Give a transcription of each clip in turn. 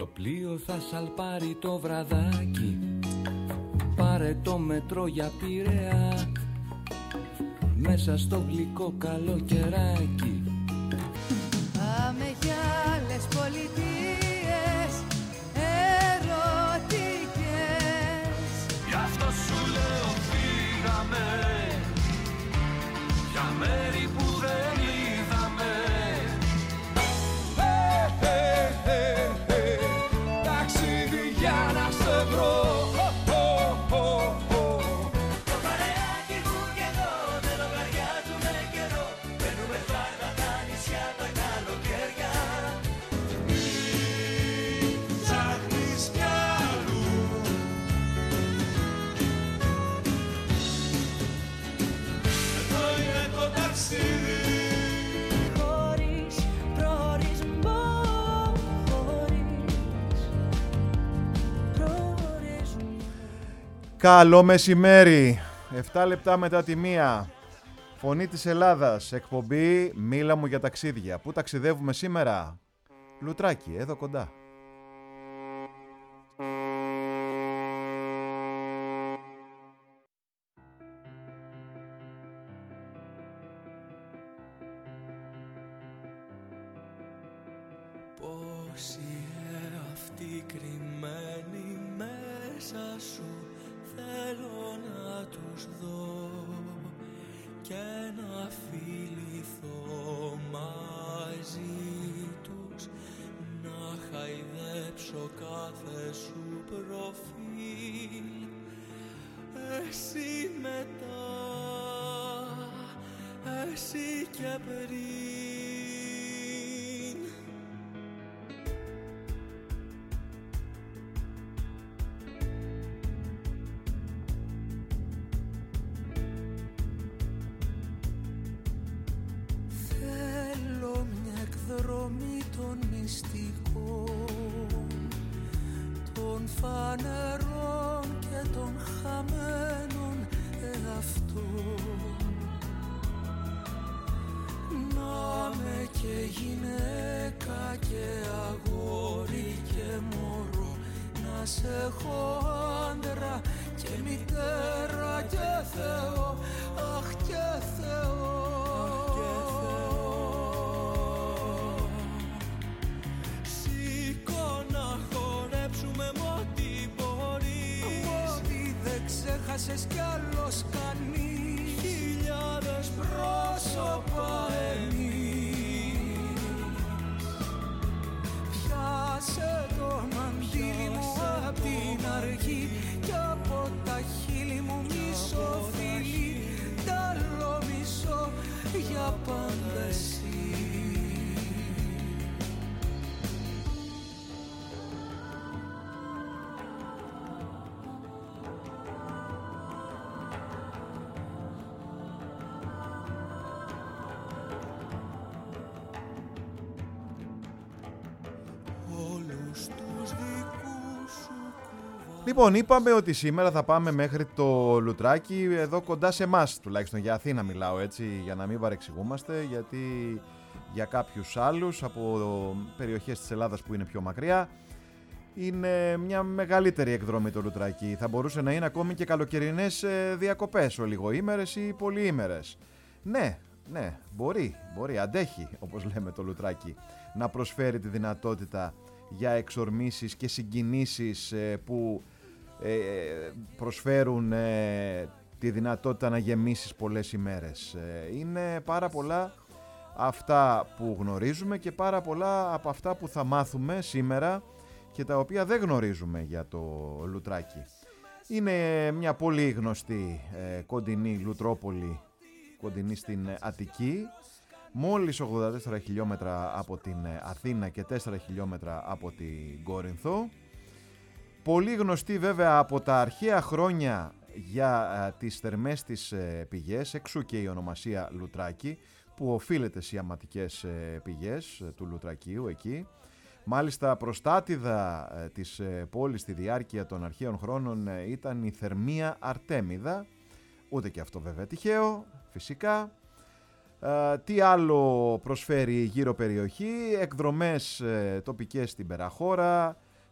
Το πλοίο θα σαλπάρει το βραδάκι, πάρε το μετρό για Πειραιά, μέσα στο γλυκό καλοκαιράκι. Πάμε για άλλες πολιτείες ερωτικές. Γι' αυτό σου λέω φύγαμε για μέρη που δεν είδαμε. Ταξίδι για να σε βρω. Το παρεάκι μου και εγώ δεν λογαριάζουμε καιρό. Μπαίνουμε φάρμα τα νησιά τα καλοκαίρια. Μην ψάχνεις κι αλλού. Εδώ είναι το ταξίδι. Χωρίς προορισμό, προορισμό. Καλό μεσημέρι, 7 λεπτά μετά τη 1. Φωνή της Ελλάδας, εκπομπή Μίλα μου για ταξίδια. Πού ταξιδεύουμε σήμερα? Λουτράκι, εδώ κοντά. Πώς είναι αυτοί κρυμμένοι μέσα σου, θέλω να τους δω και να φιληθώ μαζί τους, να χαϊδέψω κάθε σου προφίλ. Εσύ μετά, εσύ και πριν. Θέλω μια εκδρομή των μυστικών, των φανερών και των χαμένων εαυτών. Να με και γυναίκα και αγόρι και μωρό, να σε έχω άντρα και μητέρα και Θεό, αχ και Θεό. Σήκω να χορέψουμε μ' ό,τι μπορείς. Ό,τι δεν ξέχασες κι άλλος κανείς. Χιλιάδες Πρόσωπα εμείς. Πιάσε το μαντίλι μου απ' την αρχή κι από τα χείλη μου μισό φιλί, τ' άλλο μισό για πάντα εσύ. όλους τους δικούς σου κουβαλάω. Λοιπόν, είπαμε ότι σήμερα θα πάμε μέχρι το Λουτράκι, εδώ κοντά σε εμάς, τουλάχιστον για Αθήνα μιλάω έτσι, για να μην παρεξηγούμαστε, γιατί για κάποιους άλλους από περιοχές της Ελλάδας που είναι πιο μακριά είναι μια μεγαλύτερη εκδρομή το Λουτράκι. Θα μπορούσε να είναι ακόμη και καλοκαιρινές διακοπές, ολιγοήμερες ή πολυήμερες. Ναι, μπορεί, αντέχει, όπως λέμε το Λουτράκι, να προσφέρει τη δυνατότητα για εξορμήσεις και συγκινήσεις που προσφέρουν τη δυνατότητα να γεμίσεις πολλές ημέρες. Είναι πάρα πολλά αυτά που γνωρίζουμε και πάρα πολλά από αυτά που θα μάθουμε σήμερα και τα οποία δεν γνωρίζουμε για το Λουτράκι. Είναι μια πολύ γνωστή κοντινή Λουτρόπολη, κοντινή στην Αττική, μόλις 84 χιλιόμετρα από την Αθήνα και 4 χιλιόμετρα από την Κόρινθο. Πολύ γνωστή βέβαια από τα αρχαία χρόνια για τις θερμές της πηγές, εξού και η ονομασία Λουτράκι, που οφείλεται στις ιαματικές πηγές του Λουτρακίου εκεί. Μάλιστα προστάτηδα της πόλης στη διάρκεια των αρχαίων χρόνων ήταν η Θερμία Αρτέμιδα, ούτε και αυτό βέβαια τυχαίο, φυσικά. Τι άλλο προσφέρει η γύρω περιοχή? Εκδρομές τοπικές στην Περαχώρα,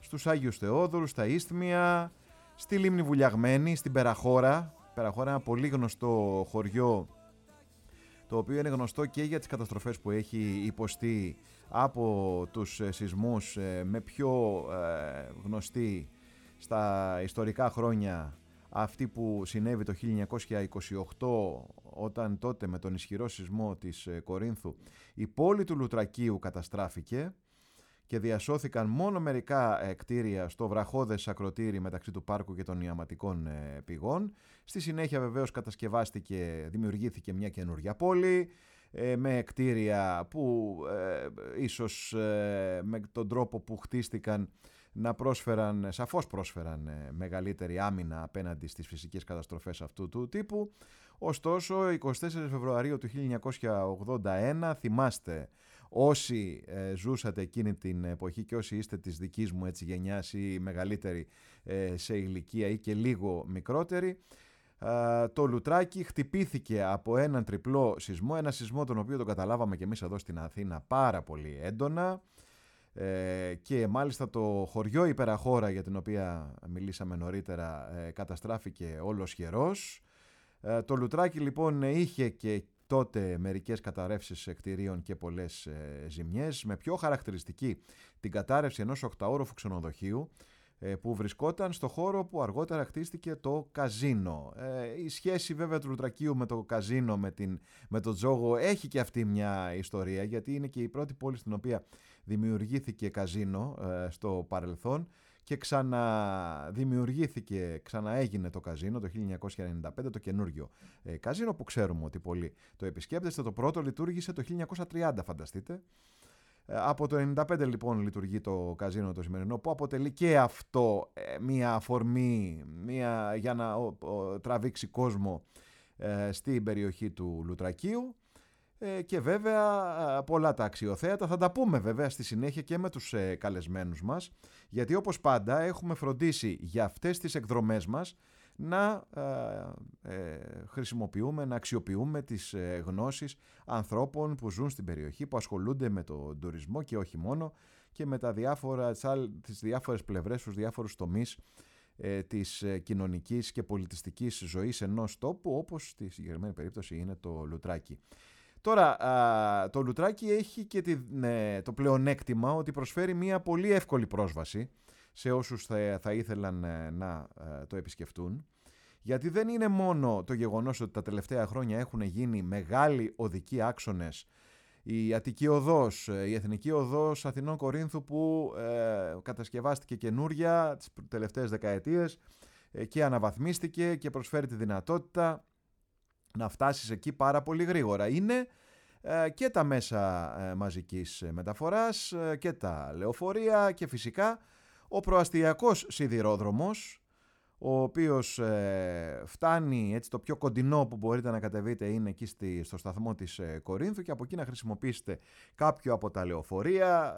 στους Άγιους Θεόδωρους, στα Ίσθμια, στη Λίμνη Βουλιαγμένη, στην Περαχώρα. Περαχώρα, ένα πολύ γνωστό χωριό, το οποίο είναι γνωστό και για τις καταστροφές που έχει υποστεί από τους σεισμούς, με πιο γνωστή στα ιστορικά χρόνια αυτή που συνέβη το 1928, όταν τότε με τον ισχυρό σεισμό της Κορίνθου η πόλη του Λουτρακίου καταστράφηκε και διασώθηκαν μόνο μερικά κτίρια στο βραχώδες ακροτήρι μεταξύ του πάρκου και των ιαματικών πηγών. Στη συνέχεια βεβαίως δημιουργήθηκε μια καινούργια πόλη με κτίρια που ίσως με τον τρόπο που χτίστηκαν σαφώς πρόσφεραν μεγαλύτερη άμυνα απέναντι στις φυσικές καταστροφές αυτού του τύπου. Ωστόσο, 24 Φεβρουαρίου του 1981, θυμάστε όσοι ζούσατε εκείνη την εποχή και όσοι είστε της δικής μου έτσι γενιάς ή μεγαλύτεροι σε ηλικία ή και λίγο μικρότεροι, το Λουτράκι χτυπήθηκε από έναν τριπλό σεισμό, ένα σεισμό τον οποίο τον καταλάβαμε και εμείς εδώ στην Αθήνα πάρα πολύ έντονα, και μάλιστα το χωριό η Περαχώρα, για την οποία μιλήσαμε νωρίτερα, καταστράφηκε όλος χερός. Το Λουτράκι λοιπόν είχε και τότε μερικές καταρρεύσεις κτηρίων και πολλές ζημιές, με πιο χαρακτηριστική την κατάρρευση ενός 8όροφου ξενοδοχείου που βρισκόταν στο χώρο που αργότερα χτίστηκε το καζίνο. Η σχέση βέβαια του Λουτρακίου με το καζίνο, με το τζόγο, έχει και αυτή μια ιστορία, γιατί είναι και η πρώτη πόλη στην οποία δημιουργήθηκε καζίνο στο παρελθόν και ξαναέγινε το καζίνο το 1995, το καινούργιο καζίνο που ξέρουμε ότι πολλοί το επισκέπτεστε. Το πρώτο λειτουργήσε το 1930, φανταστείτε. Από το 1995 λοιπόν λειτουργεί το καζίνο το σημερινό, που αποτελεί και αυτό μια αφορμή για να τραβήξει κόσμο στην περιοχή του Λουτρακίου. Και βέβαια πολλά τα αξιοθέατα. Θα τα πούμε βέβαια στη συνέχεια και με τους καλεσμένους μας, γιατί όπως πάντα έχουμε φροντίσει για αυτές τις εκδρομές μας να χρησιμοποιούμε, να αξιοποιούμε τις ανθρώπων που ζουν στην περιοχή, που ασχολούνται με τον τουρισμό και όχι μόνο, και με τις διάφορες πλευρές, τους διάφορους τομείς της κοινωνικής και πολιτιστικής ζωής ενός τόπου, όπως στη συγκεκριμένη περίπτωση είναι το Λουτράκι. Τώρα, το Λουτράκι έχει και το πλεονέκτημα ότι προσφέρει μια πολύ εύκολη πρόσβαση σε όσους θα ήθελαν να το επισκεφτούν, γιατί δεν είναι μόνο το γεγονός ότι τα τελευταία χρόνια έχουν γίνει μεγάλοι οδικοί άξονες, η Αττική Οδός, η Εθνική Οδός Αθηνών Κορίνθου που κατασκευάστηκε καινούρια τις τελευταίες δεκαετίες και αναβαθμίστηκε και προσφέρει τη δυνατότητα να φτάσεις εκεί πάρα πολύ γρήγορα. Είναι και τα μέσα μαζικής μεταφοράς και τα λεωφορεία και φυσικά ο προαστιακός σιδηρόδρομος, ο οποίος φτάνει, έτσι, το πιο κοντινό που μπορείτε να κατεβείτε είναι εκεί στο σταθμό της Κορίνθου, και από εκεί να χρησιμοποιήσετε κάποιο από τα λεωφορεία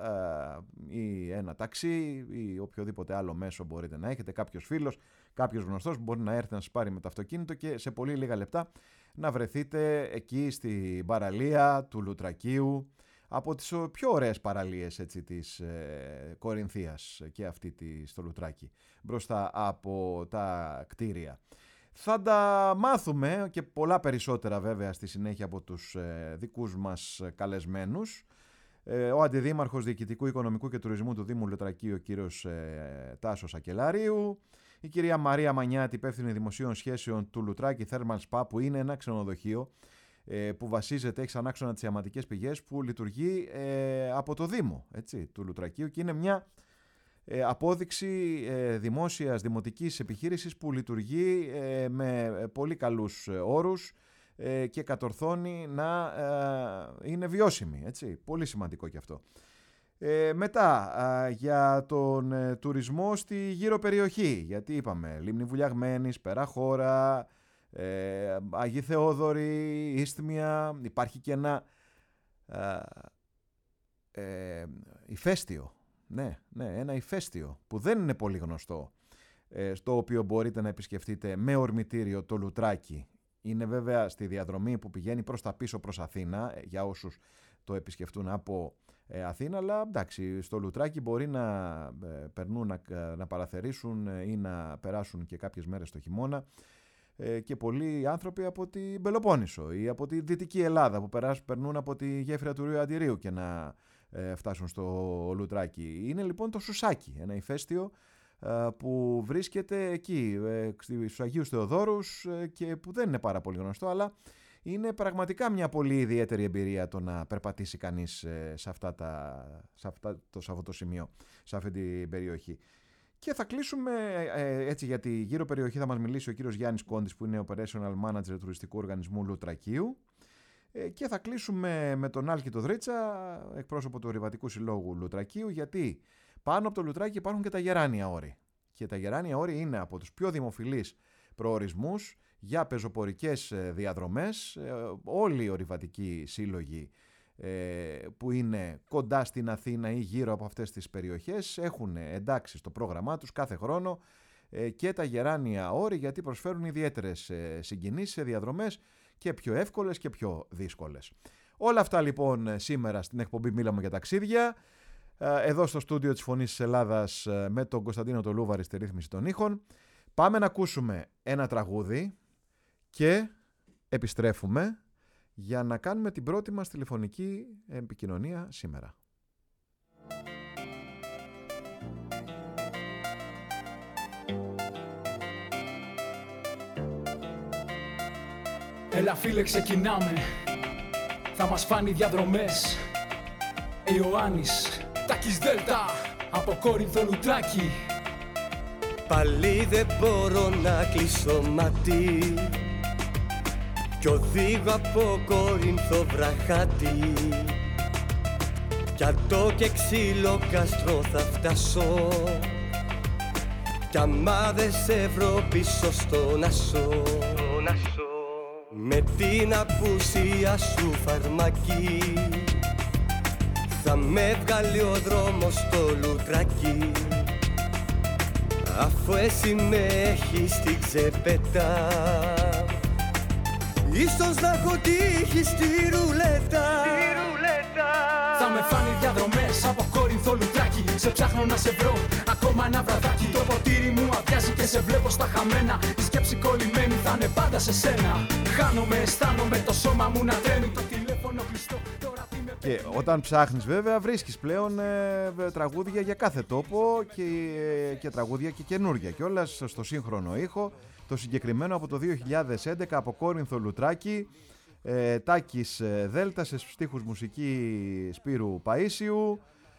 ή ένα ταξί ή οποιοδήποτε άλλο μέσο μπορείτε να έχετε, κάποιος φίλος, κάποιος γνωστός που μπορεί να έρθει να σας πάρει με το αυτοκίνητο και σε πολύ λίγα λεπτά να βρεθείτε εκεί στην παραλία του Λουτρακίου, από τις πιο ωραίες παραλίες, έτσι, της Κορινθίας, και αυτή στο Λουτράκι, μπροστά από τα κτίρια. Θα τα μάθουμε και πολλά περισσότερα βέβαια στη συνέχεια από τους δικούς μας καλεσμένους. Ο Αντιδήμαρχος Διοικητικού, Οικονομικού και Τουρισμού του Δήμου Λουτρακίου, ο κύριος Τάσος Ακελαρίου, η κυρία Μαρία Μανιάτη, υπεύθυνη δημοσίων σχέσεων του Λουτράκι Thermal Spa, που είναι ένα ξενοδοχείο που βασίζεται, έχει σαν άξονα τις ιαματικές πηγές, που λειτουργεί από το Δήμο, έτσι, του Λουτρακίου, και είναι μια απόδειξη δημόσιας δημοτικής επιχείρησης που λειτουργεί με πολύ καλούς όρους και κατορθώνει να είναι βιώσιμη, έτσι, πολύ σημαντικό και αυτό. Μετά για τον τουρισμό στη γύρω περιοχή, γιατί είπαμε Λίμνη Βουλιαγμένης, Περαχώρα, Αγίοι Θεόδωροι, Ίσθμια, υπάρχει και ένα ηφαίστειο, ναι, ένα ηφαίστειο που δεν είναι πολύ γνωστό, στο οποίο μπορείτε να επισκεφτείτε με ορμητήριο το Λουτράκι. Είναι βέβαια στη διαδρομή που πηγαίνει προς τα πίσω προς Αθήνα, για όσους το επισκεφτούν από Αθήνα, αλλά εντάξει, στο Λουτράκι μπορεί να περνούν, να παραθερήσουν ή να περάσουν και κάποιες μέρες το χειμώνα και πολλοί άνθρωποι από την Πελοπόννησο ή από τη Δυτική Ελλάδα που περνούν από τη γέφυρα του Ρίου Αντιρίου και να φτάσουν στο Λουτράκι. Είναι λοιπόν το Σουσάκι, ένα ηφαίστειο που βρίσκεται εκεί στους Αγίους Θεοδόρους και που δεν είναι πάρα πολύ γνωστό, αλλά είναι πραγματικά μια πολύ ιδιαίτερη εμπειρία το να περπατήσει κανείς σε αυτό το σημείο, σε αυτή την περιοχή. Και θα κλείσουμε έτσι, για τη γύρω περιοχή θα μας μιλήσει ο κύριος Γιάννης Κόντης, που είναι Operational Manager τουριστικού οργανισμού Λουτρακίου, και θα κλείσουμε με τον Άλκη Δρίτσα, εκπρόσωπο του Ορειβατικού Συλλόγου Λουτρακίου, γιατί πάνω από το Λουτράκι υπάρχουν και τα Γεράνια Όρη. Και τα Γεράνια Όρη είναι από τους πιο δημοφιλείς προορισμούς για πεζοπορικές διαδρομές. Όλοι οι ορειβατικοί σύλλογοι που είναι κοντά στην Αθήνα ή γύρω από αυτές τις περιοχές έχουν εντάξει στο πρόγραμμά τους κάθε χρόνο και τα Γεράνια Όρη, γιατί προσφέρουν ιδιαίτερες συγκινήσεις σε διαδρομές και πιο εύκολες και πιο δύσκολες. Όλα αυτά λοιπόν σήμερα στην εκπομπή Μίλαμε για ταξίδια, εδώ στο στούντιο της Φωνής της Ελλάδας με τον Κωνσταντίνο το Λούβαρη στη ρύθμιση των ήχων. Πάμε να ακούσουμε ένα τραγούδι και επιστρέφουμε για να κάνουμε την πρώτη μας τηλεφωνική επικοινωνία σήμερα. Έλα φίλε, ξεκινάμε. Θα μας φάνει διαδρομές. Ιωάννης, Τάκης Δέλτα, από Κόρινθο Λουτράκι. Πάλι δεν μπορώ να κλείσω μάτι κι οδήγω από Κόρινθο βραχάτι. Κι ατό και ξύλο κάστρο θα φτάσω κι άμα δεν σε βρω πίσω στον άσο, με την απουσία σου φαρμακή θα με βγάλει ο δρόμος στο Λουτράκι. Αφού εσύ με έχεις στην ξεπέτα, ίσως να έχω τύχει στη ρουλέτα. Θα με φάνει διαδρομές από Κόρινθο Λουτράκι. Σε ψάχνω να σε βρω ακόμα ένα βραδάκι. Το ποτήρι μου αδειάζει και σε βλέπω στα χαμένα. Η σκέψη κολλημένη θα είναι πάντα σε σένα. Χάνομαι, αισθάνομαι το σώμα μου να τρέμει. Το τηλέφωνο κλειστό. Και όταν ψάχνεις βέβαια βρίσκεις πλέον τραγούδια για κάθε τόπο και τραγούδια και καινούργια και όλα στο σύγχρονο ήχο. Το συγκεκριμένο από το 2011 από Κόρινθο Λουτράκι, Τάκης Δέλτα σε στίχους μουσική Σπύρου Παΐσιου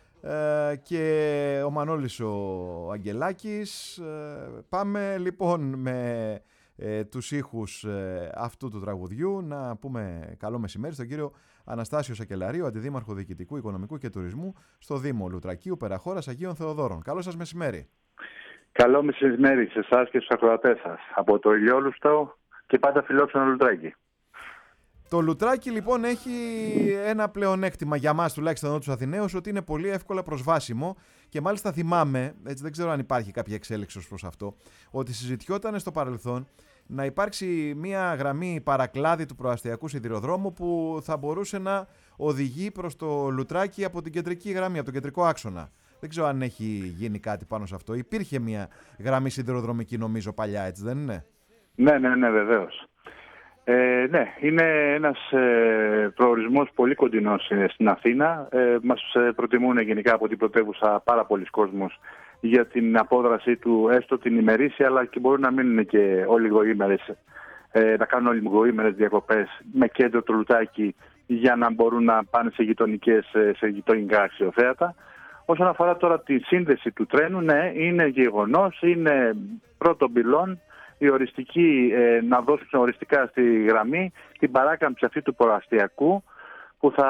και ο Μανώλης ο Αγγελάκης. Πάμε λοιπόν με τους ήχους αυτού του τραγουδιού να πούμε καλό μεσημέρι στον κύριο Αναστάσιο Σακελαρίου, Αντιδήμαρχο Διοικητικού, Οικονομικού και Τουρισμού στο Δήμο Λουτρακίου, Περαχώρας Αγίων Θεοδόρων. Καλό σας μεσημέρι. Καλό μεσημέρι σε εσάς και στους ακροατές σας από το ηλιόλουστο και πάντα φιλόξενο Λουτράκι. Το Λουτράκι λοιπόν έχει ένα πλεονέκτημα για μας τουλάχιστον εδώ τους Αθηναίους, ότι είναι πολύ εύκολα προσβάσιμο και μάλιστα θυμάμαι, έτσι δεν ξέρω αν υπάρχει κάποια εξέλιξη ως προς αυτό, ότι συζητιόταν στο παρελθόν να υπάρξει μια γραμμή παρακλάδι του προαστιακού σιδηροδρόμου που θα μπορούσε να οδηγεί προς το Λουτράκι από την κεντρική γραμμή, από τον κεντρικό άξονα. Δεν ξέρω αν έχει γίνει κάτι πάνω σε αυτό. Υπήρχε μια γραμμή σιδηροδρομική νομίζω παλιά, έτσι δεν είναι? Ναι, βεβαίως. Ναι, είναι ένας προορισμός πολύ κοντινός στην Αθήνα. Μας προτιμούν γενικά από την πρωτεύουσα πάρα πολλοί κόσμος για την απόδρασή του, έστω την ημερήσια, αλλά και μπορούν να μείνουν και ολιγοήμερες, να κάνουν ολιγοήμερες διακοπές με κέντρο το Λουτράκι για να μπορούν να πάνε σε γειτονικά αξιοθέατα. Όσον αφορά τώρα τη σύνδεση του τρένου, ναι, είναι γεγονός, είναι πρώτο πυλών η οριστική, να δώσουν οριστικά στη γραμμή την παράκαμψη αυτή του προαστιακού που θα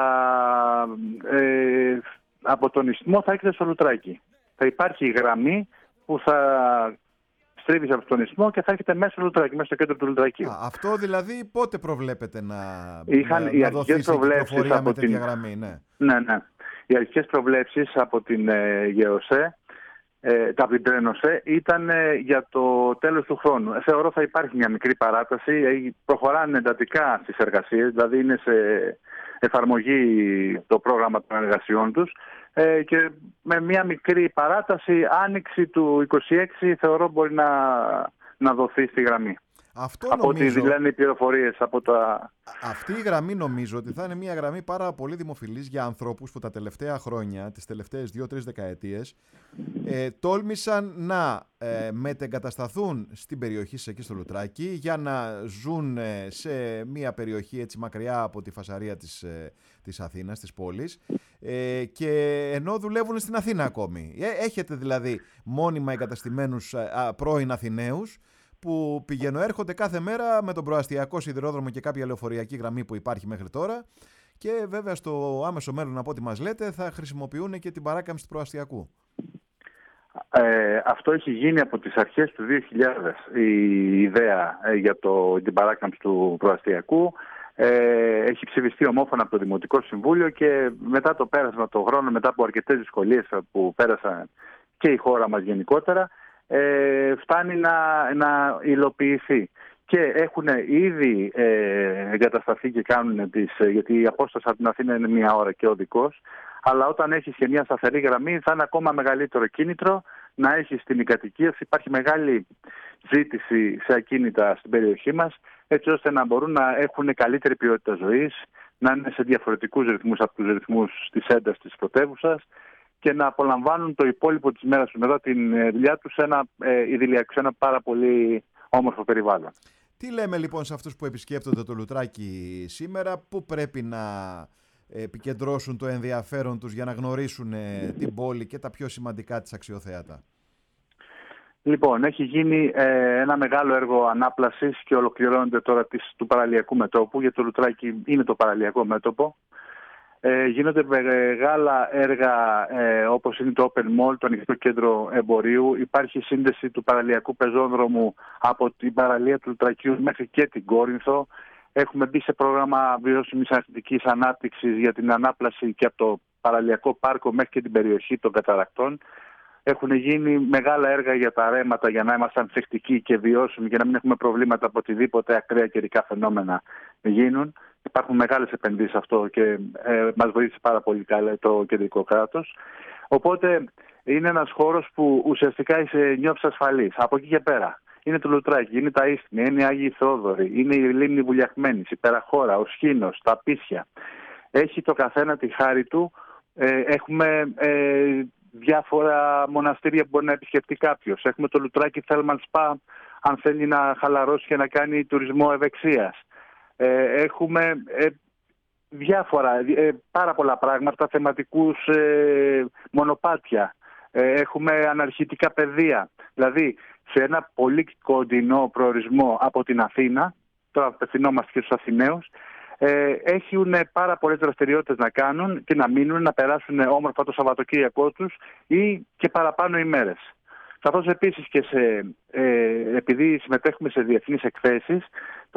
από τον Ισθμό θα έρχεται στο Λουτράκι. Θα υπάρχει γραμμή που θα στρίβει από τον Ισθμό και θα έρχεται μέσα στο Λουτράκι, μέσα στο κέντρο του Λουτρακίου. Αυτό δηλαδή πότε προβλέπετε να δοθεί στην κυκλοφορία με τέτοια γραμμή? Ναι. Οι αρχικές προβλέψεις από την ΓΕΟΣΕ τα Βιντρένωσε ήταν για το τέλος του χρόνου. Θεωρώ θα υπάρχει μια μικρή παράταση, προχωράνε εντατικά στις εργασίες, δηλαδή είναι σε εφαρμογή το πρόγραμμα των εργασιών τους και με μια μικρή παράταση άνοιξη του 26 θεωρώ μπορεί να δοθεί στη γραμμή. Αυτό από νομίζω, ό,τι λένε οι πληροφορίες από τα... Αυτή η γραμμή νομίζω ότι θα είναι μια γραμμή πάρα πολύ δημοφιλής για ανθρώπους που τα τελευταία χρόνια, τις τελευταίες 2-3 δεκαετίες, τόλμησαν να μετεγκατασταθούν στην περιοχή σας εκεί στο Λουτράκι για να ζουν σε μια περιοχή έτσι μακριά από τη φασαρία της Αθήνας, της πόλης, και ενώ δουλεύουν στην Αθήνα ακόμη. Έχετε δηλαδή μόνιμα εγκαταστημένους πρώην Αθηναίους που έρχονται κάθε μέρα με τον προαστιακό σιδηρόδρομο και κάποια λεωφοριακή γραμμή που υπάρχει μέχρι τώρα, και βέβαια στο άμεσο μέλλον, από ό,τι μας λέτε, θα χρησιμοποιούν και την παράκαμψη του προαστιακού. Αυτό έχει γίνει από τις αρχές του 2000, η ιδέα για την παράκαμψη του προαστιακού. Έχει ψηφιστεί ομόφωνα από το Δημοτικό Συμβούλιο και μετά το πέρασμα των χρόνων, μετά από αρκετές δυσκολίες που πέρασαν και η χώρα μας γενικότερα, φτάνει να υλοποιηθεί. Και έχουν ήδη εγκατασταθεί και κάνουν γιατί η απόσταση από την Αθήνα είναι 1 ώρα και οδικός, αλλά όταν έχεις και μια σταθερή γραμμή θα είναι ακόμα μεγαλύτερο κίνητρο να έχεις την κατοικία. Υπάρχει μεγάλη ζήτηση σε ακίνητα στην περιοχή μας, έτσι ώστε να μπορούν να έχουν καλύτερη ποιότητα ζωής, να είναι σε διαφορετικούς ρυθμούς από τους ρυθμούς της έντασης της πρωτεύουσας και να απολαμβάνουν το υπόλοιπο της μέρας του μετά την δουλειά τους σε ένα ιδηλιακό, σε ένα πάρα πολύ όμορφο περιβάλλον. Τι λέμε λοιπόν σε αυτούς που επισκέπτονται το Λουτράκι σήμερα, πού πρέπει να επικεντρώσουν το ενδιαφέρον τους για να γνωρίσουν την πόλη και τα πιο σημαντικά της αξιοθέατα? Λοιπόν, έχει γίνει ένα μεγάλο έργο ανάπλασης και ολοκληρώνεται τώρα του παραλιακού μετώπου, γιατί το Λουτράκι είναι το παραλιακό μέτωπο. Γίνονται μεγάλα έργα όπως είναι το Open Mall, το ανοιχτό κέντρο εμπορίου. Υπάρχει σύνδεση του παραλιακού πεζόδρομου από την παραλία του Λουτρακίου μέχρι και την Κόρινθο. Έχουμε μπει σε πρόγραμμα βιώσιμης αθλητικής ανάπτυξης για την ανάπλαση και από το παραλιακό πάρκο μέχρι και την περιοχή των Καταρακτών. Έχουν γίνει μεγάλα έργα για τα ρέματα για να είμαστε ανθεκτικοί και βιώσιμοι και να μην έχουμε προβλήματα από οτιδήποτε ακραία καιρικά φαινόμενα γίνουν. Υπάρχουν μεγάλες επενδύσεις σε αυτό και μας βοήθησε πάρα πολύ καλά το κεντρικό κράτος. Οπότε είναι ένας χώρος που ουσιαστικά νιώθεις ασφαλής. Από εκεί και πέρα είναι το Λουτράκι, είναι τα Ίστμια, είναι οι Άγιοι Θόδωροι, είναι η Λίμνη Βουλιαχμένης, η Περαχώρα, ο Σχήνος, τα Πίσια. Έχει το καθένα τη χάρη του. Έχουμε διάφορα μοναστήρια που μπορεί να επισκεφτεί κάποιος. Έχουμε το Λουτράκι Θέλμαν Σπα, αν θέλει να χαλαρώσει και να κάνει τουρισμό ευεξίας. Έχουμε πάρα πολλά πράγματα, θεματικούς μονοπάτια. Έχουμε αναρχητικά πεδία. Δηλαδή, σε ένα πολύ κοντινό προορισμό από την Αθήνα, τώρα απευθυνόμαστε και στους Αθηναίους, έχουν πάρα πολλές δραστηριότητες να κάνουν και να μείνουν, να περάσουν όμορφα το Σαββατοκύριακό τους ή και παραπάνω ημέρες. Καθώς επίσης και επειδή συμμετέχουμε σε διεθνείς εκθέσεις,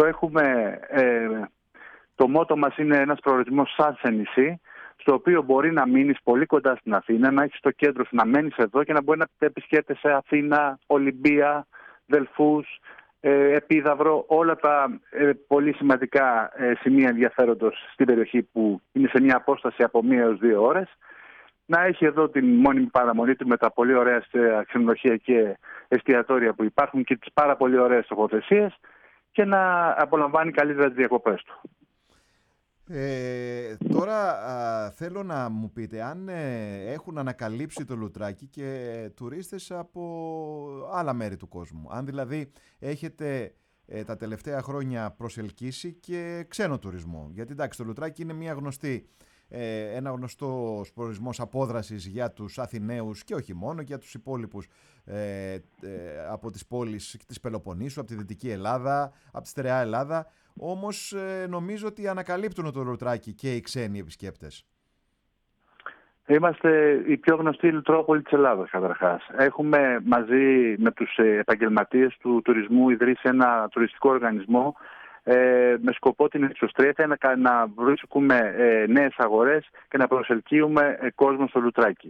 το μότο μας είναι ένας προορισμός σαν σε νησί, στο οποίο μπορεί να μείνεις πολύ κοντά στην Αθήνα, να έχεις το κέντρο σου, να μένεις εδώ και να μπορεί να επισκέπτεσαι Αθήνα, Ολυμπία, Δελφούς, Επίδαυρο, όλα τα πολύ σημαντικά σημεία ενδιαφέροντος στην περιοχή που είναι σε μια απόσταση από 1 έως 2 ώρες. Να έχει εδώ την μόνιμη παραμονή του με τα πολύ ωραία ξενοδοχεία και εστιατόρια που υπάρχουν και τις πάρα πολύ ωραίες τοποθεσίες και να απολαμβάνει καλύτερα τις διακοπές του. Τώρα θέλω να μου πείτε αν έχουν ανακαλύψει το Λουτράκι και τουρίστες από άλλα μέρη του κόσμου. Αν δηλαδή έχετε τα τελευταία χρόνια προσελκύσει και ξένο τουρισμό. Γιατί εντάξει, το Λουτράκι είναι ένα γνωστό προορισμός απόδρασης για τους Αθηναίους και όχι μόνο, και για τους υπόλοιπους από τις πόλεις της Πελοποννήσου, από τη Δυτική Ελλάδα, από τη Στερεά Ελλάδα. Όμως νομίζω ότι ανακαλύπτουν το Λουτράκι και οι ξένοι επισκέπτες. Είμαστε η πιο γνωστή λουτρόπολη της Ελλάδας καταρχάς. Έχουμε μαζί με τους επαγγελματίες του τουρισμού ιδρύσει ένα τουριστικό οργανισμό με σκοπό την εξωστρέφεια να βρίσκουμε νέες αγορές και να προσελκύουμε κόσμο στο Λουτράκι.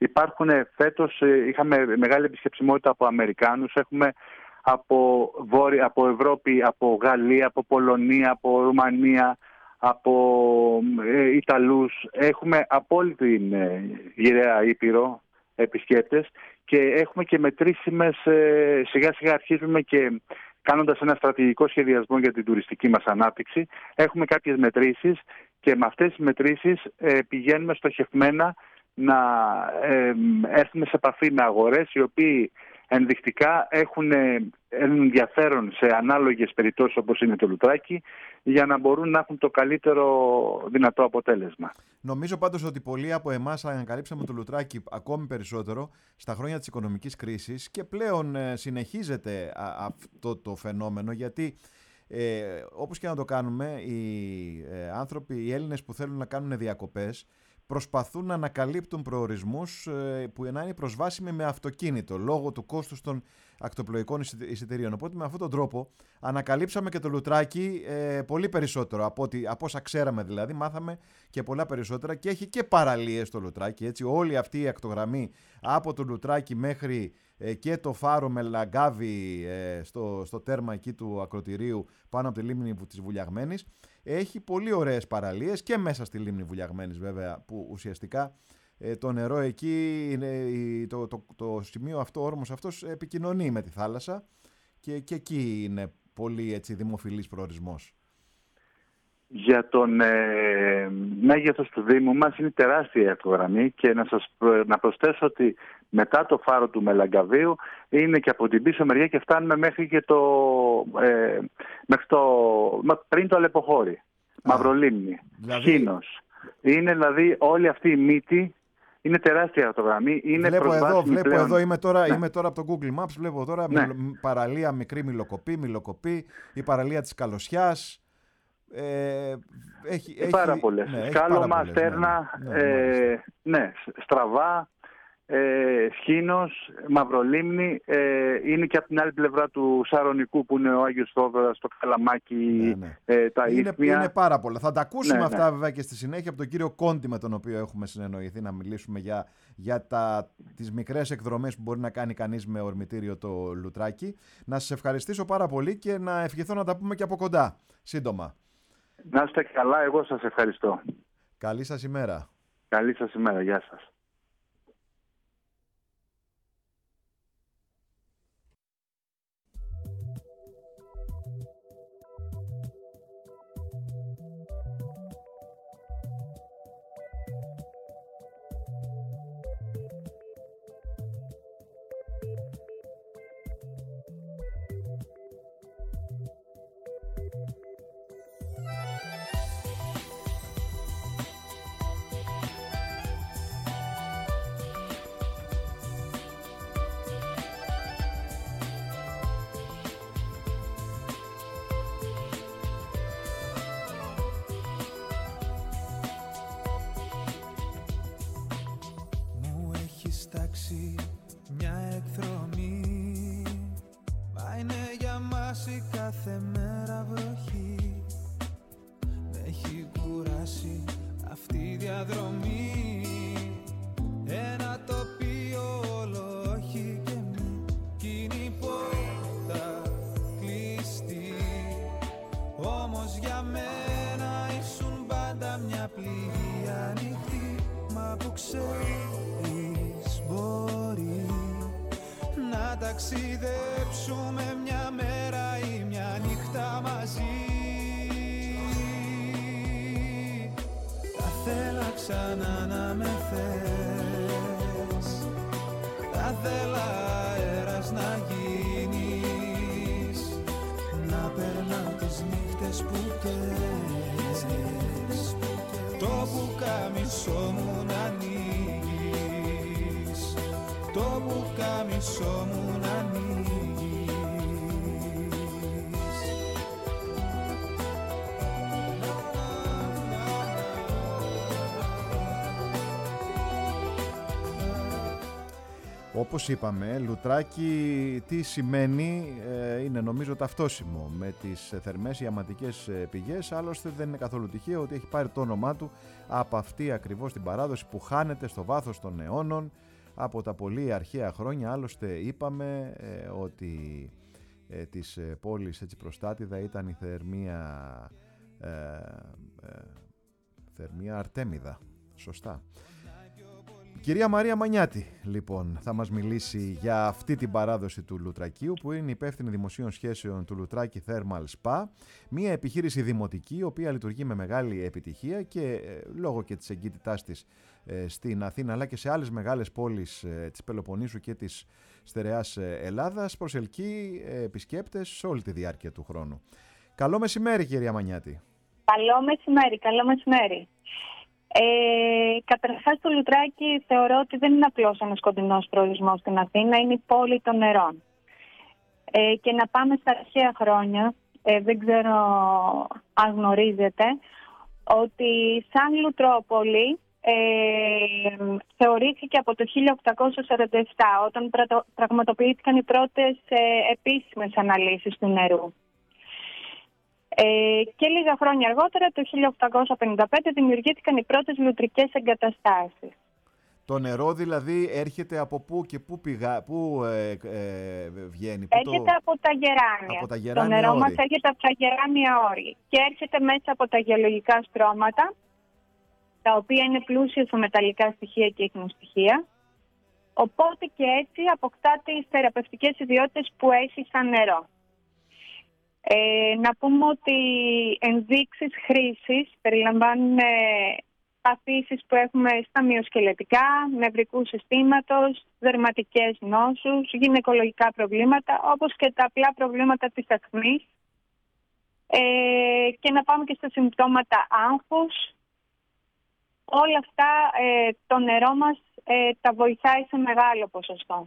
Υπάρχουν φέτος, είχαμε μεγάλη επισκεψιμότητα από Αμερικάνους, έχουμε από Ευρώπη, από Γαλλία, από Πολωνία, από Ρουμανία, από Ιταλούς. Έχουμε από όλη την γυραιά Ήπειρο επισκέπτες και έχουμε και μετρήσιμες, σιγά σιγά αρχίζουμε και κάνοντας ένα στρατηγικό σχεδιασμό για την τουριστική μας ανάπτυξη. Έχουμε κάποιες μετρήσεις και με αυτές τις μετρήσεις πηγαίνουμε στοχευμένα να έρθουμε σε επαφή με αγορές οι οποίοι ενδεικτικά έχουν ενδιαφέρον σε ανάλογες περιπτώσεις όπως είναι το λουτράκι για να μπορούν να έχουν το καλύτερο δυνατό αποτέλεσμα. Νομίζω πάντως ότι πολλοί από εμάς ανακαλύψαμε το λουτράκι ακόμη περισσότερο στα χρόνια της οικονομικής κρίσης και πλέον συνεχίζεται αυτό το φαινόμενο, γιατί όπως και να το κάνουμε, οι άνθρωποι, οι Έλληνες που θέλουν να κάνουν διακοπές προσπαθούν να ανακαλύπτουν προορισμούς που να είναι προσβάσιμοι με αυτοκίνητο λόγω του κόστους των ακτοπλοϊκών εισιτηρίων. Οπότε με αυτόν τον τρόπο ανακαλύψαμε και το λουτράκι πολύ περισσότερο από όσα ξέραμε, δηλαδή μάθαμε και πολλά περισσότερα και έχει και παραλίες το λουτράκι. Έτσι, όλη αυτή η ακτογραμμή από το λουτράκι μέχρι και το φάρο με λαγκάβι στο τέρμα εκεί του ακροτηρίου πάνω από τη λίμνη της Βουλιαγμένης έχει πολύ ωραίες παραλίες και μέσα στη λίμνη Βουλιαγμένης βέβαια, που ουσιαστικά το νερό εκεί είναι το σημείο αυτό, ο όρμος αυτός επικοινωνεί με τη θάλασσα και εκεί είναι πολύ έτσι δημοφιλής προορισμός. Για τον μέγεθος του Δήμου μας είναι τεράστια η ακτογραμμή και να προσθέσω ότι μετά το φάρο του Μελαγκαβίου είναι και από την πίσω μεριά και φτάνουμε μέχρι και πριν το Αλεποχώρι, Μαυρολίμνη, Χίνος. Είναι δηλαδή όλη αυτή η μύτη, είναι τεράστια ακτογραμμή. Βλέπω εδώ, είμαι τώρα από το Google Maps, βλέπω τώρα παραλία Μικρή Μιλοκοπή, η παραλία της Καλοσιάς. Έχει πάρα πολλές. Σκάλωμα, Στέρνα, Στραβά, Σχήνος, Μαυρολίμνη, είναι και από την άλλη πλευρά του Σαρονικού που είναι ο Άγιος Θόδωρας, το Καλαμάκι, τα Ίσμια. Είναι πάρα πολλά. Θα τα ακούσουμε αυτά βέβαια και στη συνέχεια από τον κύριο Κόντι, με τον οποίο έχουμε συνεννοηθεί να μιλήσουμε για τις μικρές εκδρομές που μπορεί να κάνει κανείς με ορμητήριο το λουτράκι. Να σας ευχαριστήσω πάρα πολύ και να ευχηθώ να τα πούμε και από κοντά σύντομα. Να είστε καλά, εγώ σας ευχαριστώ. Καλή σας ημέρα. Καλή σας ημέρα, γεια σας. Μια εκδρομή, μα είναι για μας η κάθε μέρα βροχή. Με έχει κουράσει αυτή η διαδρομή, ένα τοπίο όλο όχι και μη, κι είναι η πόρτα κλειστή. Όμως για μένα ήσουν πάντα μια πληγή ανοιχτή, μα που ξέρεις μπορεί να ταξιδέψουμε μια μέρα ή μια νύχτα μαζί. Θα θέλα ξανά να με θες, θα θέλα αέρας να γίνεις, να περνάω τις νύχτες που θες, το πουκάμισό μου να ανοίγεις, το πουκάμισό μου να ανοίγεις. Όπως είπαμε, λουτράκι τι σημαίνει, είναι νομίζω ταυτόσιμο με τις θερμές ιαματικές πηγές, άλλωστε δεν είναι καθόλου τυχαίο ότι έχει πάρει το όνομά του από αυτή ακριβώς την παράδοση που χάνεται στο βάθος των αιώνων από τα πολύ αρχαία χρόνια. Άλλωστε είπαμε ότι της πόλης Προστάτηδα ήταν η Θερμία Αρτέμιδα. Σωστά. Κυρία Μαρία Μανιάτη, λοιπόν, θα μας μιλήσει για αυτή την παράδοση του Λουτρακίου, που είναι υπεύθυνη δημοσίων σχέσεων του Λουτράκι Thermal Spa, μια επιχείρηση δημοτική, η οποία λειτουργεί με μεγάλη επιτυχία και λόγω και της εγκύτητάς της στην Αθήνα, αλλά και σε άλλες μεγάλες πόλεις της Πελοποννήσου και της στερεάς Ελλάδας, προσελκύει επισκέπτες σε όλη τη διάρκεια του χρόνου. Καλό μεσημέρι, κυρία Μανιάτη. Καλό μεσημέρι. Καταρχάς, το Λουτράκι θεωρώ ότι δεν είναι απλώς ένας κοντινός προορισμός στην Αθήνα, είναι η πόλη των νερών. Και να πάμε στα αρχαία χρόνια, δεν ξέρω αν γνωρίζετε, ότι σαν Λουτρόπολη θεωρήθηκε από το 1847, όταν πραγματοποιήθηκαν οι πρώτες επίσημες αναλύσεις του νερού. Και λίγα χρόνια αργότερα, το 1855, δημιουργήθηκαν οι πρώτες λουτρικές εγκαταστάσεις. Το νερό δηλαδή έρχεται από πού και πού βγαίνει? Έρχεται από τα γεράνια. Το νερό μας έρχεται από τα γεράνια όρη και έρχεται μέσα από τα γεωλογικά στρώματα, τα οποία είναι πλούσια σε μεταλλικά στοιχεία και ιχνοστοιχεία. Οπότε και έτσι αποκτά τις θεραπευτικές ιδιότητες που έχει σαν νερό. Να πούμε ότι ενδείξεις χρήσης περιλαμβάνουν παθήσεις που έχουμε στα μυοσκελετικά, νευρικού συστήματος, δερματικές νόσους, γυναικολογικά προβλήματα, όπως και τα απλά προβλήματα της ακμής. Και να πάμε και στα συμπτώματα άγχους. Όλα αυτά το νερό μας τα βοηθάει σε μεγάλο ποσοστό.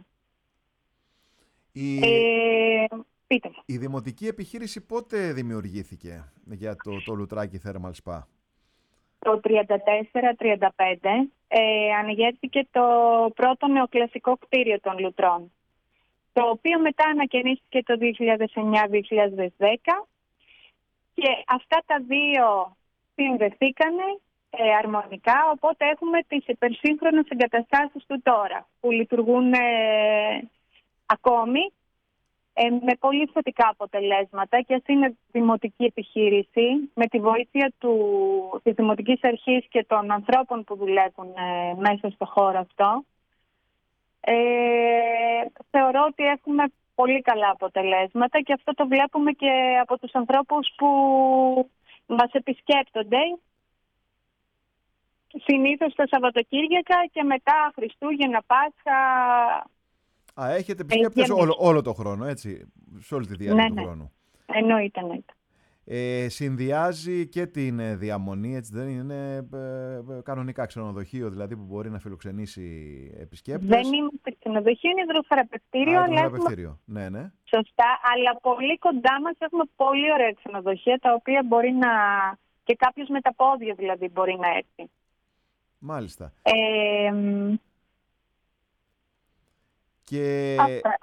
Πείτε. Η δημοτική επιχείρηση πότε δημιουργήθηκε για το Λουτράκι Thermal Spa? Το 34-35 ανεγέρθηκε το πρώτο νεοκλασικό κτίριο των Λουτρών, το οποίο μετά ανακαινίστηκε το 2009-2010 και αυτά τα δύο συνδεθήκανε αρμονικά, οπότε έχουμε τις υπερσύγχρονες εγκαταστάσεις του τώρα, που λειτουργούν ακόμη με πολύ θετικά αποτελέσματα, και ας είναι δημοτική επιχείρηση, με τη βοήθεια της Δημοτικής Αρχής και των ανθρώπων που δουλεύουν μέσα στο χώρο αυτό. Θεωρώ ότι έχουμε πολύ καλά αποτελέσματα και αυτό το βλέπουμε και από τους ανθρώπους που μας επισκέπτονται συνήθως τα Σαββατοκύριακα και μετά Χριστούγεννα, Πάσχα. Έχετε επισκέπτες όλο το χρόνο, έτσι, σε όλη τη διάρκεια του χρόνου. Εννοείται. Συνδυάζει και την διαμονή, έτσι δεν είναι, κανονικά ξενοδοχείο δηλαδή που μπορεί να φιλοξενήσει επισκέπτες? Δεν είμαστε ξενοδοχείο, είναι υδροθεραπευτήριο. Ναι. Σωστά, αλλά πολύ κοντά μας έχουμε πολύ ωραία ξενοδοχεία, τα οποία μπορεί να... και κάποιος με τα πόδια δηλαδή μπορεί να έρθει. Μάλιστα. Και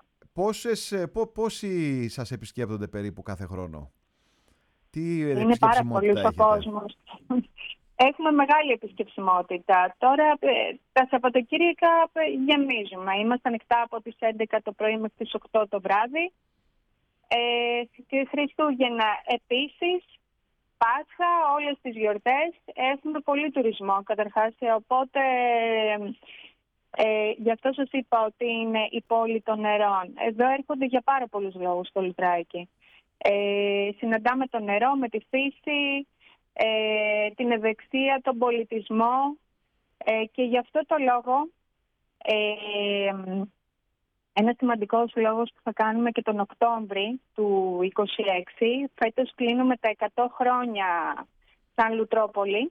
πόσοι σας επισκέπτονται περίπου κάθε χρόνο? Είναι πάρα πολύ ο κόσμος. Έχουμε μεγάλη επισκεψιμότητα. Τώρα τα Σαββατοκύριακα γεμίζουμε. Είμαστε ανοιχτά από τις 11 το πρωί μέχρι τις 8 το βράδυ. Και Χριστούγεννα επίσης, Πάσχα, όλες τις γιορτές. Έχουμε πολύ τουρισμό καταρχάς, οπότε... γι' αυτό σας είπα ότι είναι η πόλη των νερών. Εδώ έρχονται για πάρα πολλούς λόγους στο Λουτράκι. Συναντάμε το νερό με τη φύση, την ευεξία, τον πολιτισμό, και γι' αυτό το λόγο ένα σημαντικός λόγος που θα κάνουμε και τον Οκτώβρη του 2026, φέτος κλείνουμε τα 100 χρόνια σαν Λουτρόπολη.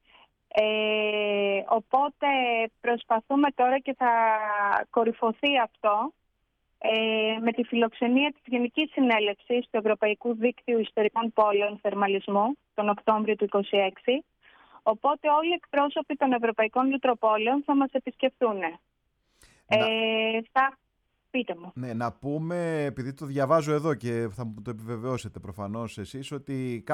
Οπότε προσπαθούμε τώρα και θα κορυφωθεί αυτό με τη φιλοξενία της Γενικής Συνέλευσης του Ευρωπαϊκού Δίκτυου Ιστορικών Πόλεων Θερμαλισμού τον Οκτώβριο του 2026. Οπότε όλοι οι εκπρόσωποι των Ευρωπαϊκών Λουτροπόλεων θα μας επισκεφτούν. Πείτε μου. Ναι, να πούμε, επειδή το διαβάζω εδώ και θα μου το επιβεβαιώσετε προφανώς εσείς, ότι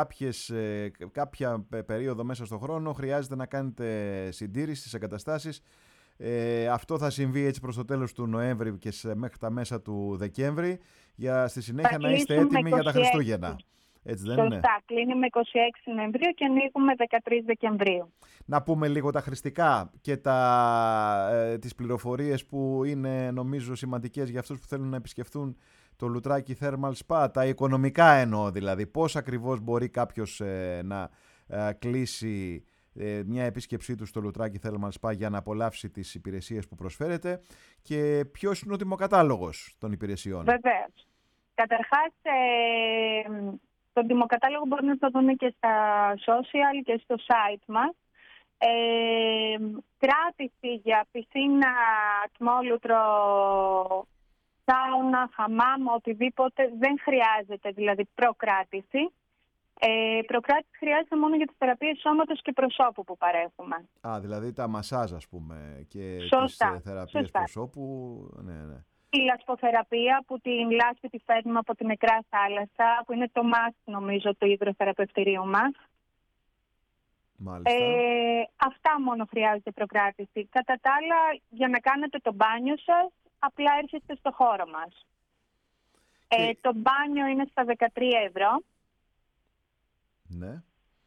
κάποια περίοδο μέσα στον χρόνο χρειάζεται να κάνετε συντήρηση στις εγκαταστάσεις Αυτό θα συμβεί έτσι προς το τέλος του Νοέμβρη και μέχρι τα μέσα του Δεκέμβρη, για στη συνέχεια να είστε έτοιμοι για τα Χριστούγεννα. Έτσι δεν είναι? Σωστά, κλείνει με 26 Νοεμβρίου και ανοίγουμε 13 Δεκεμβρίου. Να πούμε λίγο τα χρηστικά και τις πληροφορίες που είναι νομίζω σημαντικές για αυτούς που θέλουν να επισκεφθούν το Λουτράκι Thermal Spa, τα οικονομικά εννοώ δηλαδή, πώς ακριβώς μπορεί κάποιος να κλείσει μια επίσκεψή του στο Λουτράκι Thermal Spa για να απολαύσει τις υπηρεσίες που προσφέρεται και ποιος είναι ο τιμοκατάλογος των υπηρεσιών. Βεβαίως. Καταρχάς, τον τιμοκατάλογο μπορούν να το δουν και στα social και στο site μας. Κράτηση για πισίνα, ατμόλουτρο, σάουνα, χαμάμ, οτιδήποτε δεν χρειάζεται, δηλαδή προκράτηση. Προκράτηση χρειάζεται μόνο για τις θεραπείες σώματος και προσώπου που παρέχουμε. Δηλαδή τα μασάζ, ας πούμε, και σωστά, τις θεραπείες προσώπου. Ναι. Η λασποθεραπεία που την λάσπη τη φέρνουμε από την νεκρά θάλασσα, που είναι το must νομίζω του υδροθεραπευτηρίου μας. Μάλιστα. Αυτά μόνο χρειάζεται προκράτηση. Κατά τα άλλα, για να κάνετε το μπάνιο σας, απλά έρχεστε στο χώρο μας. Το μπάνιο είναι στα 13 ευρώ. Ναι.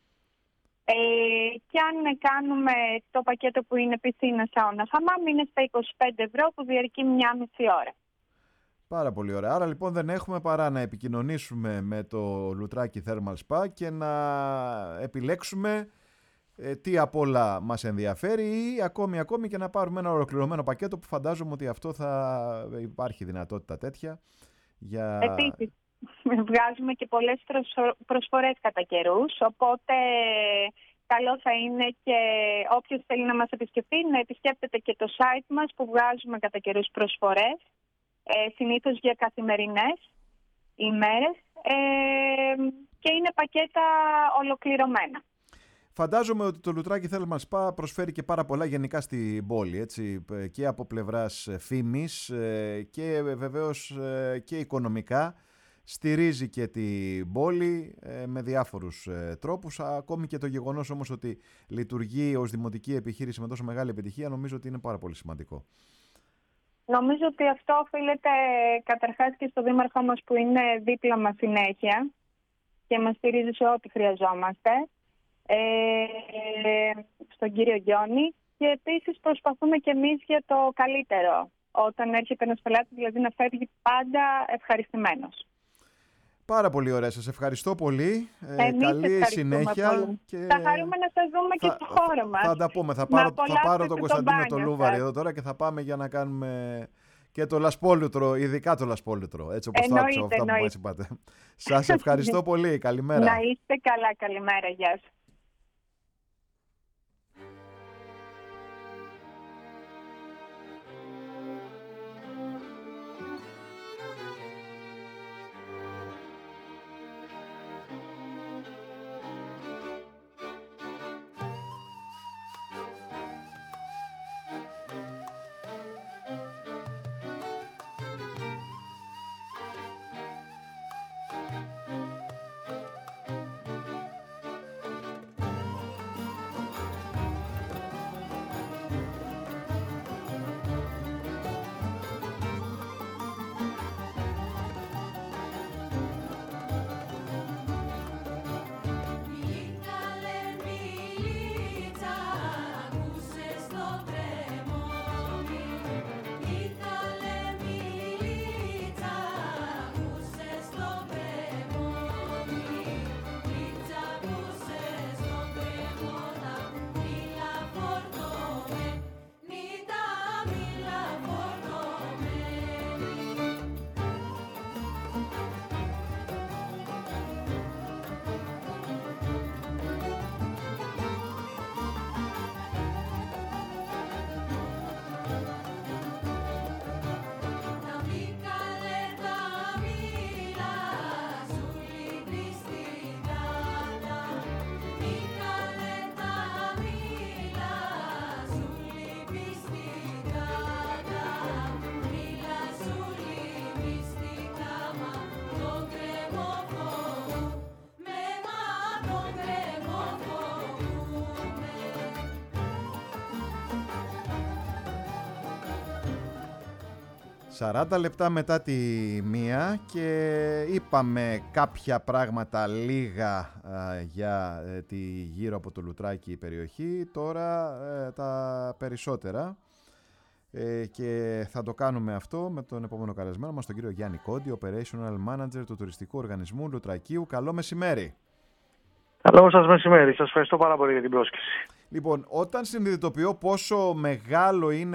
Και αν κάνουμε το πακέτο που είναι πισίνα, σάουνα, χαμάμ, είναι στα 25 ευρώ που διαρκεί 1,5 ώρα. Πάρα πολύ ωραία. Άρα λοιπόν δεν έχουμε παρά να επικοινωνήσουμε με το Λουτράκι Thermal Spa και να επιλέξουμε τι απ' όλα μας ενδιαφέρει ή ακόμη και να πάρουμε ένα ολοκληρωμένο πακέτο που φαντάζομαι ότι αυτό θα υπάρχει δυνατότητα τέτοια. Επίσης, βγάζουμε και πολλές προσφορές κατά καιρούς, οπότε καλό θα είναι και όποιος θέλει να μας επισκεφτεί να επισκέπτεται και το site μας που βγάζουμε κατά καιρούς προσφορές, συνήθως για καθημερινές ημέρες και είναι πακέτα ολοκληρωμένα. Φαντάζομαι ότι το Λουτράκι Thermal Spa προσφέρει και πάρα πολλά γενικά στην πόλη, έτσι, και από πλευράς φήμης και βεβαίως και οικονομικά. Στηρίζει και την πόλη με διάφορους τρόπους. Ακόμη και το γεγονός όμως ότι λειτουργεί ως δημοτική επιχείρηση με τόσο μεγάλη επιτυχία, νομίζω ότι είναι πάρα πολύ σημαντικό. Νομίζω ότι αυτό οφείλεται καταρχάς και στο δήμαρχό μας που είναι δίπλα μας συνέχεια και μας στηρίζει σε ό,τι χρειαζόμαστε, στον κύριο Γιώνη, και επίσης προσπαθούμε και εμείς για το καλύτερο. Όταν έρχεται ένας πελάτης, δηλαδή να φεύγει πάντα ευχαριστημένος. Πάρα πολύ ωραία. Σας ευχαριστώ πολύ. Καλή συνέχεια. Και θα χαρούμε να σας δούμε και στο χώρο μας. Θα τα πούμε. Θα πάρω τον Κωνσταντίνο το Λούβαρη εδώ τώρα και θα πάμε για να κάνουμε και το λασπόλουτρο, ειδικά το λασπόλουτρο. Έτσι όπως το άκουσα αυτά που μας είπατε. Σας ευχαριστώ πολύ. Καλημέρα. Να είστε καλά. Καλημέρα. Γεια σας. 40 λεπτά μετά τη 1 και είπαμε κάποια πράγματα λίγα για τη γύρω από το Λουτράκι περιοχή, τώρα τα περισσότερα και θα το κάνουμε αυτό με τον επόμενο καλεσμένο μας, τον κύριο Γιάννη Κόντι, Operational Manager του Τουριστικού Οργανισμού Λουτρακίου. Καλό μεσημέρι. Καλό σας μεσημέρι. Σας ευχαριστώ πάρα πολύ για την πρόσκληση. Λοιπόν, όταν συνειδητοποιώ πόσο μεγάλο είναι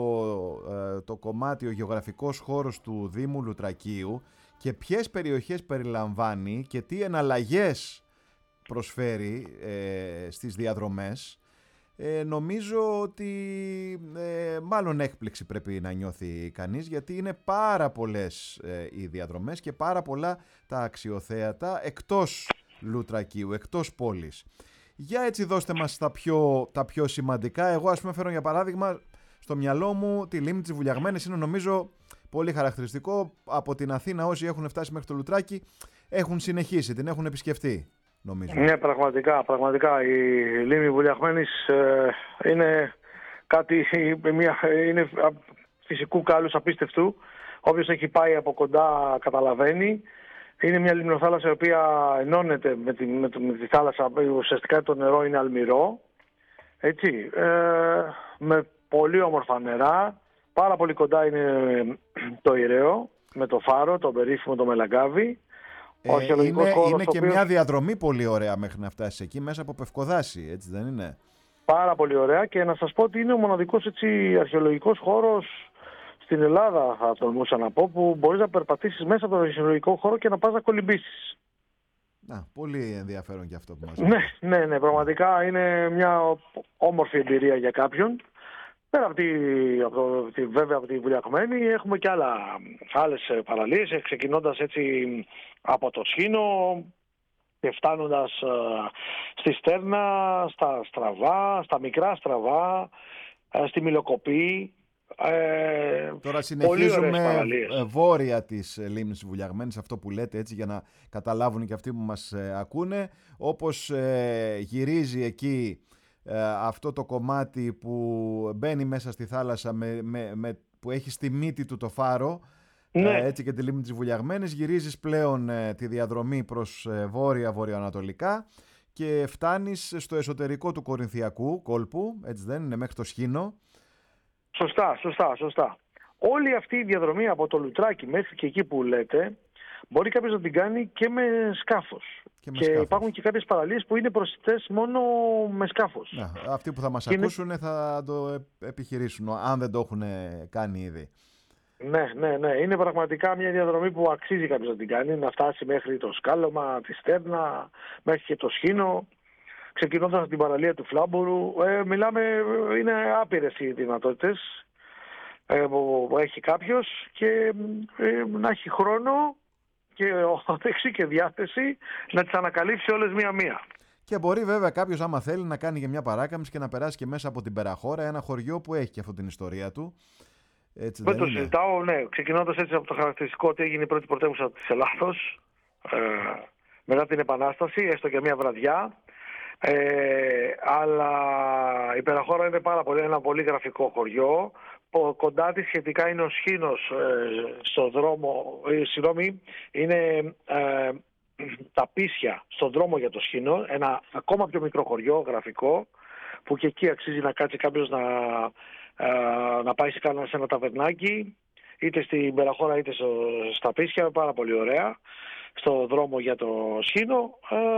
το κομμάτι, ο γεωγραφικός χώρος του Δήμου Λουτρακίου και ποιες περιοχές περιλαμβάνει και τι εναλλαγές προσφέρει στις διαδρομές, νομίζω ότι μάλλον έκπληξη πρέπει να νιώθει κανείς, γιατί είναι πάρα πολλές οι διαδρομές και πάρα πολλά τα αξιοθέατα εκτός Λουτρακίου, εκτός πόλης. Για έτσι δώστε μας τα πιο σημαντικά. Εγώ ας πούμε φέρω για παράδειγμα στο μυαλό μου τη λίμνη της Βουλιαγμένης, είναι νομίζω πολύ χαρακτηριστικό. Από την Αθήνα όσοι έχουν φτάσει μέχρι το Λουτράκι έχουν συνεχίσει, την έχουν επισκεφτεί νομίζω. Ναι, πραγματικά η λίμνη Βουλιαγμένης είναι κάτι, είναι φυσικού κάλους απίστευτου. Όποιος έχει πάει από κοντά καταλαβαίνει. Είναι μια λιμνοθάλασσα η οποία ενώνεται με τη θάλασσα, ουσιαστικά το νερό είναι αλμυρό, έτσι, με πολύ όμορφα νερά. Πάρα πολύ κοντά είναι το Ηραίο, με το Φάρο, το περίφημο το Μελαγκάβι. Είναι και μια διαδρομή πολύ ωραία μέχρι να φτάσει εκεί, μέσα από Πευκοδάση, έτσι δεν είναι? Πάρα πολύ ωραία, και να σας πω ότι είναι ο μοναδικός αρχαιολογικός χώρος στην Ελλάδα, θα τολμούσα να πω, που μπορείς να περπατήσεις μέσα από τον αρχαιολογικό χώρο και να πας να κολυμπήσεις. Πολύ ενδιαφέρον και αυτό που μας Ναι, πραγματικά είναι μια όμορφη εμπειρία για κάποιον. Πέρα από τη Βουλιαγμένη έχουμε και άλλες παραλίες, ξεκινώντας έτσι από το Σχήνο και φτάνοντας στη Στέρνα, στα Στραβά, στα Μικρά Στραβά, στη Μιλοκοπή. Τώρα συνεχίζουμε βόρεια της λίμνης Βουλιαγμένης, αυτό που λέτε, έτσι, για να καταλάβουν και αυτοί που μας ακούνε, όπως γυρίζει εκεί αυτό το κομμάτι που μπαίνει μέσα στη θάλασσα που έχει στη μύτη του το Φάρο, έτσι, και τη λίμνη της Βουλιαγμένης, γυρίζεις πλέον τη διαδρομή προς βορειοανατολικά και φτάνεις στο εσωτερικό του Κορινθιακού κόλπου, έτσι δεν είναι, μέχρι το Σχήνο. Σωστά. Όλη αυτή η διαδρομή από το Λουτράκι μέχρι και εκεί που λέτε, μπορεί κάποιος να την κάνει και με σκάφος. Και υπάρχουν και κάποιες παραλίες που είναι προσιτές μόνο με σκάφος. Αυτοί που θα μας ακούσουν θα το επιχειρήσουν, αν δεν το έχουν κάνει ήδη. Ναι. Είναι πραγματικά μια διαδρομή που αξίζει κάποιος να την κάνει, να φτάσει μέχρι το Σκάλωμα, τη Στέρνα, μέχρι και το Σχήνο. Ξεκινώντας από την παραλία του Φλάμπουρου, είναι άπειρες οι δυνατότητες που έχει κάποιος, και να έχει χρόνο και όρεξη και διάθεση να τις ανακαλύψει όλες μία-μία. Και μπορεί βέβαια κάποιος, άμα θέλει, να κάνει και μια παράκαμψη και να περάσει και μέσα από την Περαχώρα, ένα χωριό που έχει και αυτή την ιστορία του. Έτσι δεν το συζητάω, ναι. Ξεκινώντας έτσι από το χαρακτηριστικό ότι έγινε η πρώτη πρωτεύουσα της Ελλάδος μετά την Επανάσταση, έστω και μια βραδιά. Αλλά η Περαχώρα είναι ένα πολύ γραφικό χωριό. Κοντά της σχετικά είναι ο Σχήνος, στο δρόμο, είναι τα Πίσια στον δρόμο για το Σχήνο, ένα ακόμα πιο μικρό χωριό γραφικό, που και εκεί αξίζει να κάτσει κάποιος να πάει σε ένα ταβερνάκι, είτε στην Περαχώρα είτε στα Πίσια, πάρα πολύ ωραία, στο δρόμο για το Σχήνο.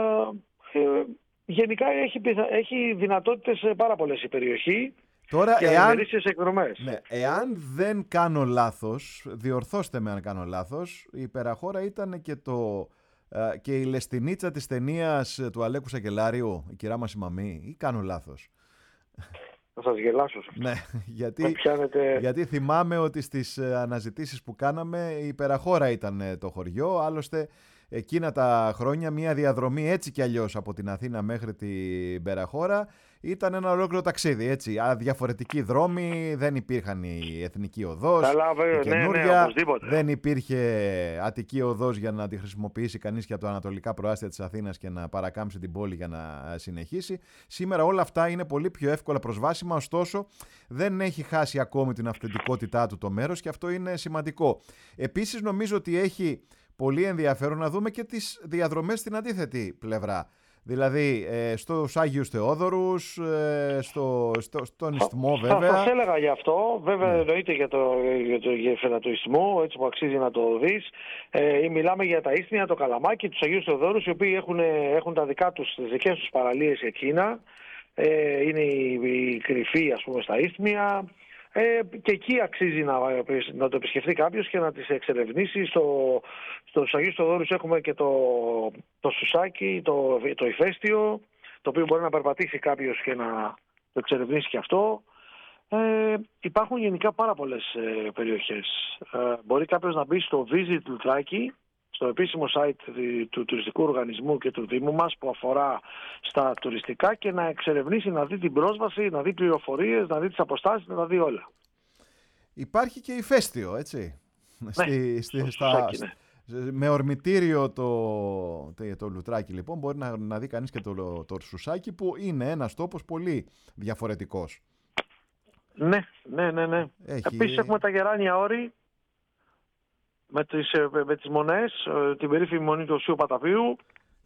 Γενικά έχει δυνατότητες πάρα πολλές η περιοχή. Τώρα, και εκδρομές. Ναι, εάν δεν κάνω λάθος, διορθώστε με αν κάνω λάθος, η Περαχώρα ήταν και η λεστινίτσα της ταινίας του Αλέκου Σακελάριου, η κυρά μας η Μαμή, ή κάνω λάθος? Θα σας γελάσω. Ναι, γιατί θυμάμαι ότι στις αναζητήσεις που κάναμε η Περαχώρα ήταν το χωριό, άλλωστε εκείνα τα χρόνια μια διαδρομή έτσι κι αλλιώς από την Αθήνα μέχρι την Περαχώρα ήταν ένα ολόκληρο ταξίδι, έτσι. Διαφορετικοί δρόμοι, δεν υπήρχαν η Εθνική Οδός, η καινούρια, δεν υπήρχε Αττική Οδός για να τη χρησιμοποιήσει κανείς και από το ανατολικά προάστια της Αθήνας και να παρακάμψει την πόλη για να συνεχίσει. Σήμερα όλα αυτά είναι πολύ πιο εύκολα προσβάσιμα, ωστόσο δεν έχει χάσει ακόμη την αυθεντικότητά του το μέρος και αυτό είναι σημαντικό. Επίσης νομίζω ότι έχει πολύ ενδιαφέρον να δούμε και τις διαδρομές στην αντίθετη πλευρά. Δηλαδή στους Άγιους Θεόδωρους, στον Ισθμό βέβαια. Θα έλεγα γι' αυτό. Βέβαια εννοείται για το γέφυρα του Ισθμού, έτσι που αξίζει να το δεις. Μιλάμε για τα Ίσθμια, το Καλαμάκι, τους Αγίους Θεοδόρους, οι οποίοι έχουν τα τις δικές τους παραλίες εκείνα. Είναι η κρυφή, ας πούμε, στα Ίσθμια. Και εκεί αξίζει να το επισκεφθεί κάποιος και να τις εξερευνήσει. Στους Αγίους Θεοδόρους έχουμε και το Σουσάκι, το ηφαίστειο, το οποίο μπορεί να περπατήσει κάποιος και να το εξερευνήσει και αυτό. Υπάρχουν γενικά πάρα πολλές περιοχές. Μπορεί κάποιος να μπει στο Visit Λουτράκι, στο επίσημο site του τουριστικού οργανισμού και του Δήμου μας που αφορά στα τουριστικά και να εξερευνήσει, να δει την πρόσβαση, να δει πληροφορίες, να δει τις αποστάσεις, να δει όλα. Υπάρχει και ηφαίστειο, έτσι. Ναι, με ορμητήριο το Λουτράκι λοιπόν μπορεί να δει κανείς και το Σουσάκι που είναι ένας τόπος πολύ διαφορετικός. Ναι. Επίσης έχουμε τα Γεράνια Όρη με τις μονές, την περίφημη μονή του Οσίου Παταβίου.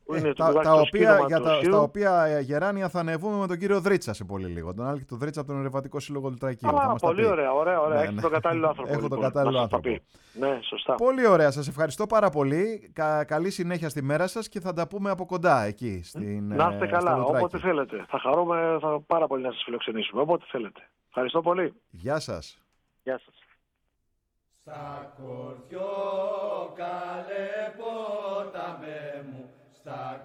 Τα οποία Γεράνια θα ανεβούμε με τον κύριο Δρίτσα σε πολύ λίγο. Τον Άλκη του Δρίτσα από τον Ερευνητικό Σύλλογο Λουτρακίου. Πολύ ωραία. Έχετε τον κατάλληλο άνθρωπο. Έχω τον κατάλληλο άνθρωπο. Ναι, σωστά. Πολύ ωραία. Σας ευχαριστώ πάρα πολύ. Καλή συνέχεια στη μέρα σας και θα τα πούμε από κοντά εκεί. Να είστε καλά. Όποτε θέλετε. Θα χαρούμε πάρα πολύ να σας φιλοξενήσουμε. Όποτε θέλετε. Ευχαριστώ πολύ. Γεια σας. Γεια σας. Στα κορτιό καλέ ποταμέ μου, στα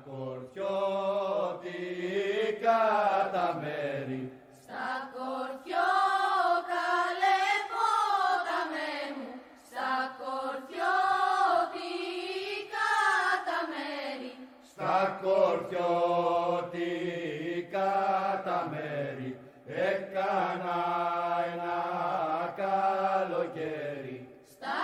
κορτιώτικα τα μέρη. Στα κορτιό καλέ ποταμέ μου, στα κορτιώτικα τα μέρη. Στα κορτιώτικα τα μέρη έκανα ένα καλοκαίρι. Στα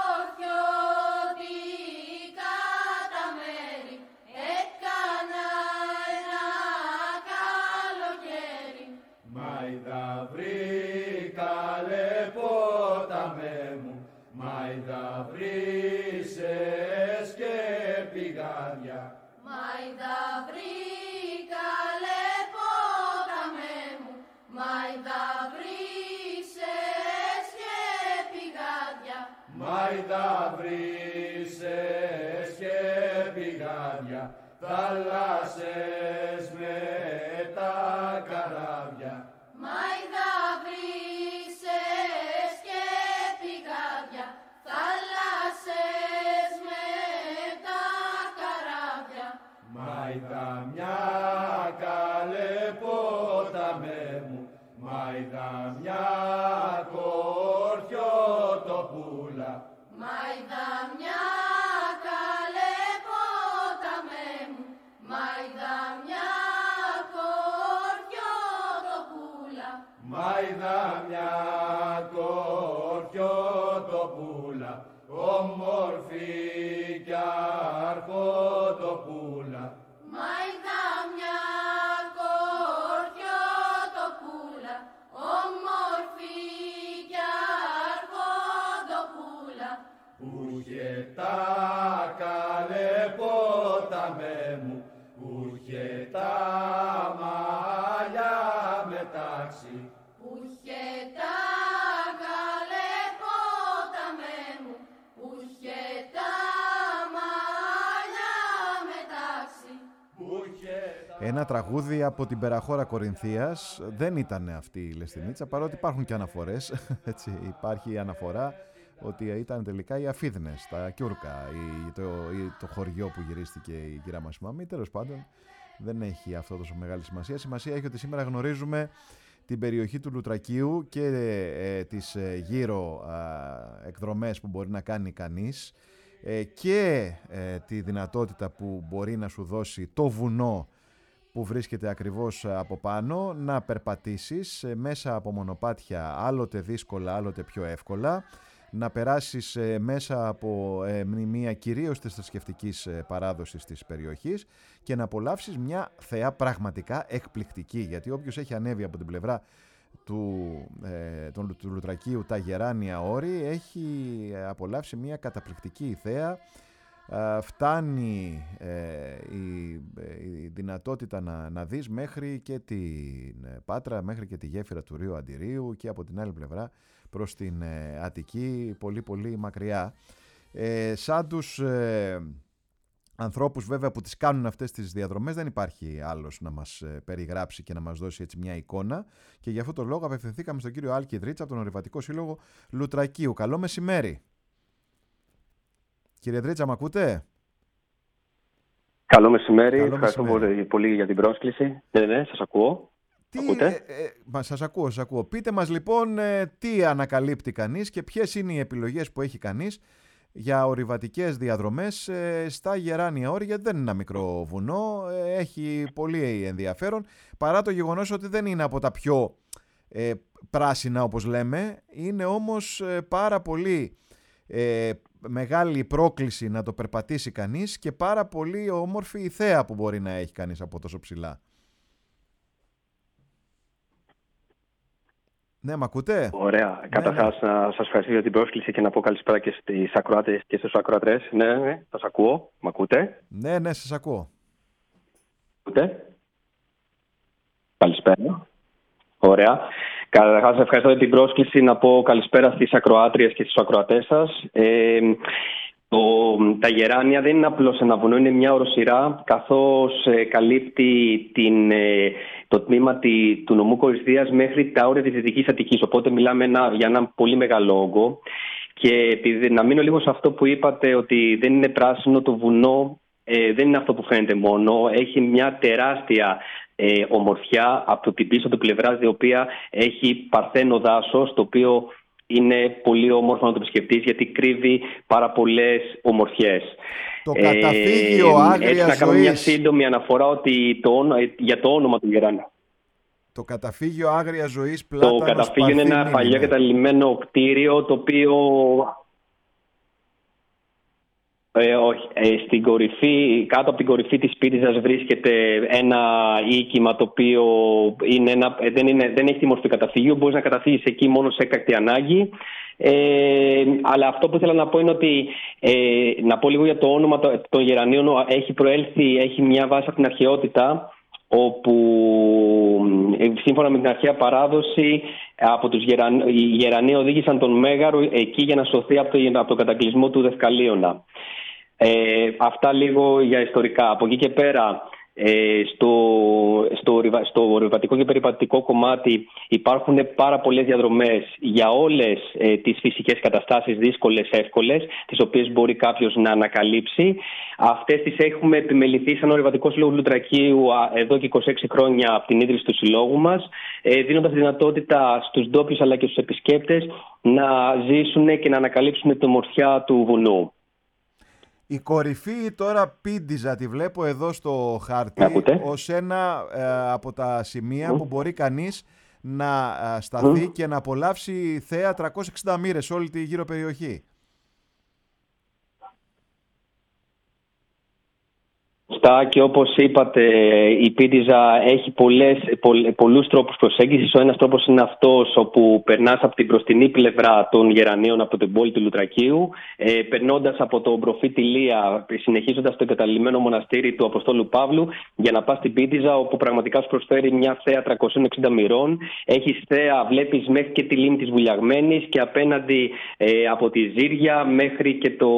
κορτιώτικα τα μέρη έκανα ένα καλοκαίρι. Μαϊδα βρήκαλε ποταμέ μου, μαϊδα βρίσες και πηγάδια. Μαϊδα βρήκαλε ποταμέ μου, μαϊδα βρίσες και πηγάδια. Μαϊδα βρίσες και πηγάδια, θάλασσες με τα καράβια. Μαϊδα βρίσες και πηγάδια, θάλασσες με τα καράβια. Μαϊδα μια καλέ ποταμέ μου, μαϊδα μια κορτιότοπούλα. Μαϊδα μια καλέ ποταμέ μου, μαϊδα μια κορτιότοπούλα. Μαϊδα μια κορτιότοπούλα, όμορφη κι αρχοντοπούλα. Μαϊδα μια κορτιότοπούλα, όμορφη κι αρχοντοπούλα. Που είχε τα καλέ ποταμέ μου, που είχε τα μαλλιά μετάξι. Που είχε τα καλέ ποταμέ μου, που είχε τα μαλλιά μετάξι. Ένα τραγούδι από την Περαχώρα Κορινθίας. Δεν ήταν αυτή η Λεστινίτσα, παρότι υπάρχουν και αναφορές. Έτσι, υπάρχει αναφορά ότι ήταν τελικά οι Αφίδνες, τα Κιούρκα, το χωριό που γυρίστηκε η κυρία μας μαμή. Τέλος πάντων, δεν έχει αυτό τόσο μεγάλη σημασία. Σημασία έχει ότι σήμερα γνωρίζουμε την περιοχή του Λουτρακίου και τις γύρω εκδρομές που μπορεί να κάνει κανείς και τη δυνατότητα που μπορεί να σου δώσει το βουνό που βρίσκεται ακριβώς από πάνω, να περπατήσεις μέσα από μονοπάτια άλλοτε δύσκολα, άλλοτε πιο εύκολα, να περάσεις μέσα από μνημεία κυρίως της θρησκευτικής παράδοσης της περιοχής και να απολαύσεις μια θεά πραγματικά εκπληκτική, γιατί όποιος έχει ανέβει από την πλευρά του Λουτρακίου τα Γεράνια Όρη έχει απολαύσει μια καταπληκτική θέα. Φτάνει η δυνατότητα να δεις μέχρι και την Πάτρα, μέχρι και τη γέφυρα του Ρίου Αντιρίου και από την άλλη πλευρά προς την Αττική, πολύ πολύ μακριά. Σαν τους ανθρώπους βέβαια που τις κάνουν αυτές τις διαδρομές δεν υπάρχει άλλος να μας περιγράψει και να μας δώσει έτσι μια εικόνα, και γι' αυτό το λόγο απευθυνθήκαμε στον κύριο Άλκη Δρίτσα από τον Ορειβατικό Σύλλογο Λουτρακίου. Καλό μεσημέρι. Κύριε Δρίτσα, μ' ακούτε? Καλό μεσημέρι. Ευχαριστώ πολύ για την πρόσκληση. Ναι, σας ακούω. Σας ακούω. Πείτε μας λοιπόν τι ανακαλύπτει κανείς και ποιες είναι οι επιλογές που έχει κανείς για ορειβατικές διαδρομές στα Γεράνια Όρη, γιατί δεν είναι ένα μικρό βουνό, έχει πολύ ενδιαφέρον, παρά το γεγονός ότι δεν είναι από τα πιο πράσινα όπως λέμε, είναι όμως πάρα πολύ μεγάλη πρόκληση να το περπατήσει κανείς και πάρα πολύ όμορφη η θέα που μπορεί να έχει κανείς από τόσο ψηλά. Ναι, μ' ακούτε? Ωραία. Καταρχάς, να σας ευχαριστήσω για την πρόσκληση και να πω καλησπέρα και στις ακροάτες και στους ακροατές. Ναι, σας ακούω. Μ' ακούτε? Ναι, σας ακούω. Ακούτε? Καλησπέρα. Ωραία. Καταρχάς, ευχαριστώ για την πρόσκληση, να πω καλησπέρα στις ακροάτριες και στους ακροατές σας. Τα Γεράνια δεν είναι απλώς ένα βουνό, είναι μια οροσειρά, καθώς καλύπτει το τμήμα του νομού Κορισθίας μέχρι τα όρια της Δυτικής Αττικής. Οπότε μιλάμε για ένα πολύ μεγάλο όγκο. Και επειδή, να μείνω λίγο σε αυτό που είπατε, ότι δεν είναι πράσινο το βουνό, δεν είναι αυτό που φαίνεται μόνο. Έχει μια τεράστια ομορφιά από την πίσω του πλευρά, η οποία έχει παρθένο δάσος, το οποίο είναι πολύ όμορφο να το επισκεφτείς, γιατί κρύβει πάρα πολλές ομορφιές. Το καταφύγιο Άγριας Ζωής. Να κάνω μια σύντομη αναφορά για το όνομα του Γεράνια. Το καταφύγιο Άγριας Ζωής Πλάτανος Το καταφύγιο είναι ένα παλιό καταλυμμένο κτίριο, το οποίο... στην κορυφή, κάτω από την κορυφή της Πίτιζας βρίσκεται ένα οίκημα, το οποίο δεν έχει τη μορφή καταφύγιου. Μπορείς να καταφύγεις εκεί μόνο σε έκτακτη ανάγκη. Αλλά αυτό που ήθελα να πω είναι ότι να πω λίγο για το όνομα των Γερανίων. Έχει μια βάση από την αρχαιότητα, όπου σύμφωνα με την αρχαία παράδοση οι Γερανοί οδήγησαν τον Μέγαρο εκεί για να σωθεί από τον κατακλυσμό του Δευκαλίωνα. Αυτά λίγο για ιστορικά. Από εκεί και πέρα, στο ορειβατικό και περιπατικό κομμάτι υπάρχουν πάρα πολλές διαδρομές για όλες τις φυσικές καταστάσεις, δύσκολες, εύκολες, τις οποίες μπορεί κάποιος να ανακαλύψει. Αυτές τις έχουμε επιμεληθεί σαν Ορειβατικό Σύλλογο Λουτρακίου εδώ και 26 χρόνια από την ίδρυση του συλλόγου μας, δίνοντας δυνατότητα στους ντόπιους αλλά και στους επισκέπτες να ζήσουν και να ανακαλύψουν την ομορφιά του βουνού. Η κορυφή τώρα Πίντιζα τη βλέπω εδώ στο χάρτη ως ένα από τα σημεία που μπορεί κανείς να σταθεί και να απολαύσει θέα 360 μοίρες όλη τη γύρω περιοχή. Και όπως είπατε, η Πίτιζα έχει πολλούς τρόπους προσέγγισης. Ο ένας τρόπος είναι αυτός όπου περνάς από την μπροστινή πλευρά των Γερανίων από την πόλη του Λουτρακίου, περνώντας από το προφήτη Λία, συνεχίζοντας το εγκαταλειμμένο μοναστήρι του Αποστόλου Παύλου, για να πας στην Πίτιζα, όπου πραγματικά σου προσφέρει μια θέα 360 μοιρών. Έχεις θέα, βλέπεις μέχρι και τη λίμνη της Βουλιαγμένης και απέναντι από τη Ζήρια μέχρι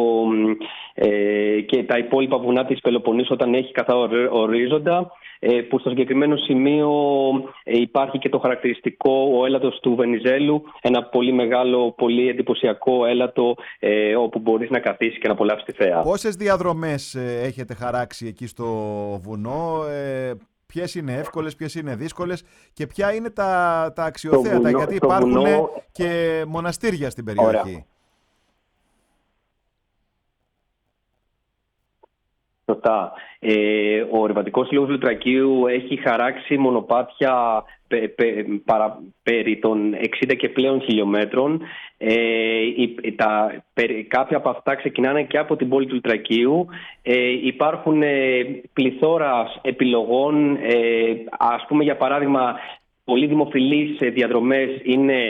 και τα υπόλοιπα βουνά της Πελοποννήσου, όταν έχει καθαρό ορίζοντα, που στο συγκεκριμένο σημείο υπάρχει και το χαρακτηριστικό ο έλατος του Βενιζέλου, ένα πολύ μεγάλο, πολύ εντυπωσιακό έλατο, όπου μπορείς να καθίσεις και να απολαύσεις τη θέα. Πόσες διαδρομές έχετε χαράξει εκεί στο βουνό, ποιες είναι εύκολες, ποιες είναι δύσκολες και ποια είναι τα αξιοθέατα, γιατί υπάρχουν και μοναστήρια στην περιοχή. Ωραία. ρωτά. Ο Ορειβατικός Σύλλογος Λουτρακίου έχει χαράξει μονοπάτια περί των 60 και πλέον χιλιόμετρων. Κάποια από αυτά ξεκινάνε και από την πόλη του Λουτρακίου. Υπάρχουν πληθώρα επιλογών. Ας πούμε, για παράδειγμα, πολύ δημοφιλείς διαδρομές είναι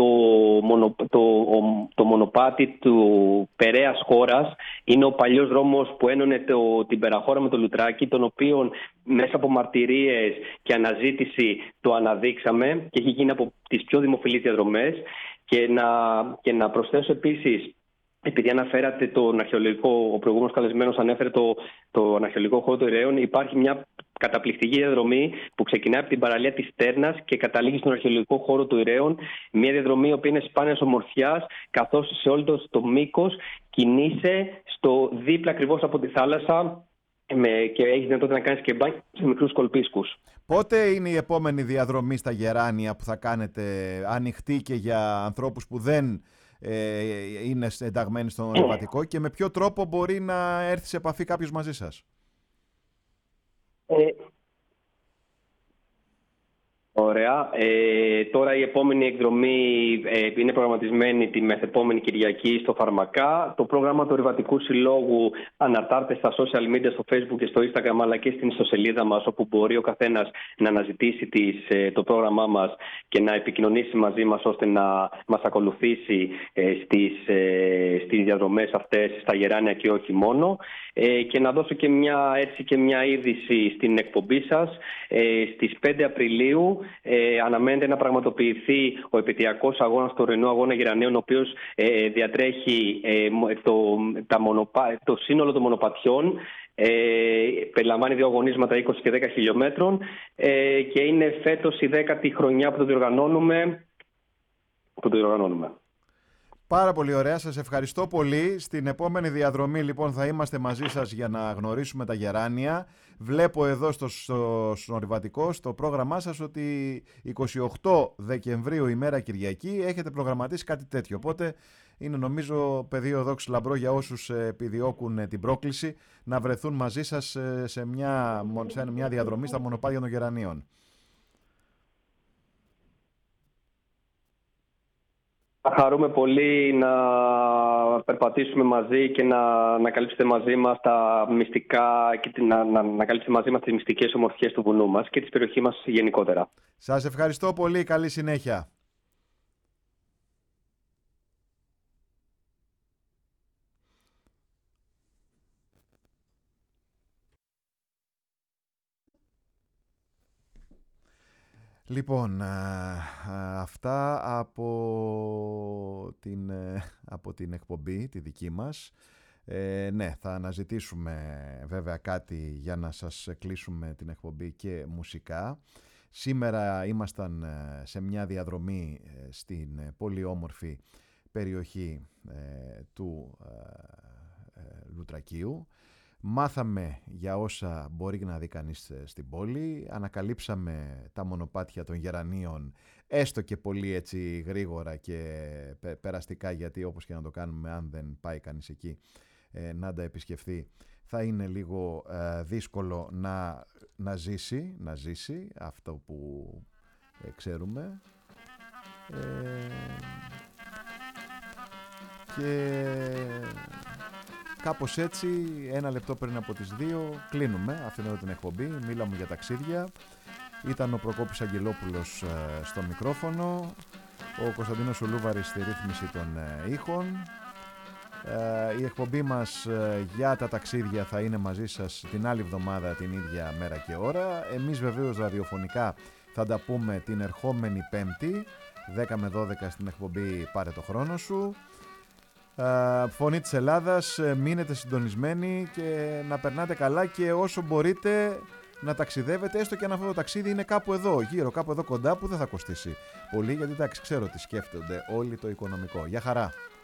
το μονοπάτι του Περαίας Χώρας. Είναι ο παλιός δρόμος που ένωνε την Περαχώρα με το Λουτράκι, τον οποίο μέσα από μαρτυρίες και αναζήτηση το αναδείξαμε και έχει γίνει από τις πιο δημοφιλείς διαδρομές. Και να προσθέσω επίσης, επειδή αναφέρατε τον αρχαιολογικό, ο προηγούμενος καλεσμένος ανέφερε τον αρχαιολογικό χώρο των Ηραίων, υπάρχει μια καταπληκτική διαδρομή που ξεκινάει από την παραλία της Στέρνας και καταλήγει στον αρχαιολογικό χώρο του Ηραίων. Μια διαδρομή η οποία είναι σπάνιας ομορφιάς, καθώς σε όλο το μήκος κινείσαι δίπλα ακριβώς από τη θάλασσα και έχεις δυνατότητα να κάνεις και μπάνι σε μικρούς κολπίσκους. Πότε είναι η επόμενη διαδρομή στα Γεράνια που θα κάνετε ανοιχτή και για ανθρώπους που δεν είναι ενταγμένοι στον Ορειβατικό, και με ποιο τρόπο μπορεί να έρθει σε επαφή κάποιος μαζί σας? Ωραία. Τώρα η επόμενη εκδρομή είναι προγραμματισμένη τη μεθεπόμενη Κυριακή στο Φαρμακά. Το πρόγραμμα του Ορειβατικού Συλλόγου αναρτάται στα social media, στο Facebook και στο Instagram, αλλά και στην ιστοσελίδα μας, όπου μπορεί ο καθένας να αναζητήσει το πρόγραμμά μας και να επικοινωνήσει μαζί μας, ώστε να μας ακολουθήσει στις διαδρομές αυτές στα Γεράνια και όχι μόνο. Και να δώσω και μια είδηση στην εκπομπή σας. Στις 5 Απριλίου αναμένεται να πραγματοποιηθεί ο επαιτειακός αγώνας του Ορεινού Αγώνα Γερανίων, ο οποίος διατρέχει το σύνολο των μονοπατιών. Περιλαμβάνει 2 αγωνίσματα 20 και 10 χιλιόμετρων και είναι φέτος η 10η χρονιά που το διοργανώνουμε. Πάρα πολύ ωραία, σας ευχαριστώ πολύ. Στην επόμενη διαδρομή λοιπόν θα είμαστε μαζί σας για να γνωρίσουμε τα Γεράνια. Βλέπω εδώ στον Ορειβατικό, στο πρόγραμμά σας, ότι 28 Δεκεμβρίου, ημέρα Κυριακή, έχετε προγραμματίσει κάτι τέτοιο. Οπότε είναι, νομίζω, πεδίο δόξη λαμπρό για όσους επιδιώκουν την πρόκληση να βρεθούν μαζί σας σε μια διαδρομή στα μονοπάτια των Γερανίων. Θα χαρούμε πολύ να περπατήσουμε μαζί και να καλύψετε μαζί μας τα μυστικά και να καλύψετε μαζί μας τις μυστικές ομορφιές του βουνού μας και της περιοχής μας γενικότερα. Σας ευχαριστώ πολύ. Καλή συνέχεια. Λοιπόν, αυτά από την εκπομπή, τη δική μας. Ναι, θα αναζητήσουμε βέβαια κάτι για να σας κλείσουμε την εκπομπή και μουσικά. Σήμερα ήμασταν σε μια διαδρομή στην πολύ όμορφη περιοχή του Λουτρακίου. Μάθαμε για όσα μπορεί να δει κανείς στην πόλη, ανακαλύψαμε τα μονοπάτια των Γερανίων, έστω και πολύ έτσι γρήγορα και περαστικά, γιατί όπως και να το κάνουμε, αν δεν πάει κανείς εκεί να τα επισκεφθεί, θα είναι λίγο δύσκολο να ζήσει αυτό που ξέρουμε. Και κάπως έτσι, 1 λεπτό πριν από τις 2, κλείνουμε αυτήν εδώ την εκπομπή. Μίλαμε για ταξίδια. Ήταν ο Προκόπης Αγγελόπουλος στο μικρόφωνο, ο Κωνσταντίνος Ουλούβαρης στη ρύθμιση των ήχων. Η εκπομπή μας για τα ταξίδια θα είναι μαζί σας την άλλη εβδομάδα, την ίδια μέρα και ώρα. Εμείς βεβαίως ραδιοφωνικά θα τα πούμε την ερχόμενη Πέμπτη, 10 με 12 στην εκπομπή Πάρε το χρόνο σου. Φωνή της Ελλάδας, μείνετε συντονισμένοι και να περνάτε καλά, και όσο μπορείτε να ταξιδεύετε, έστω και αν αυτό το ταξίδι είναι κάπου εδώ γύρω, κάπου εδώ κοντά, που δεν θα κοστίσει πολύ, γιατί εντάξει, ξέρω ότι σκέφτονται όλοι το οικονομικό. Γεια χαρά!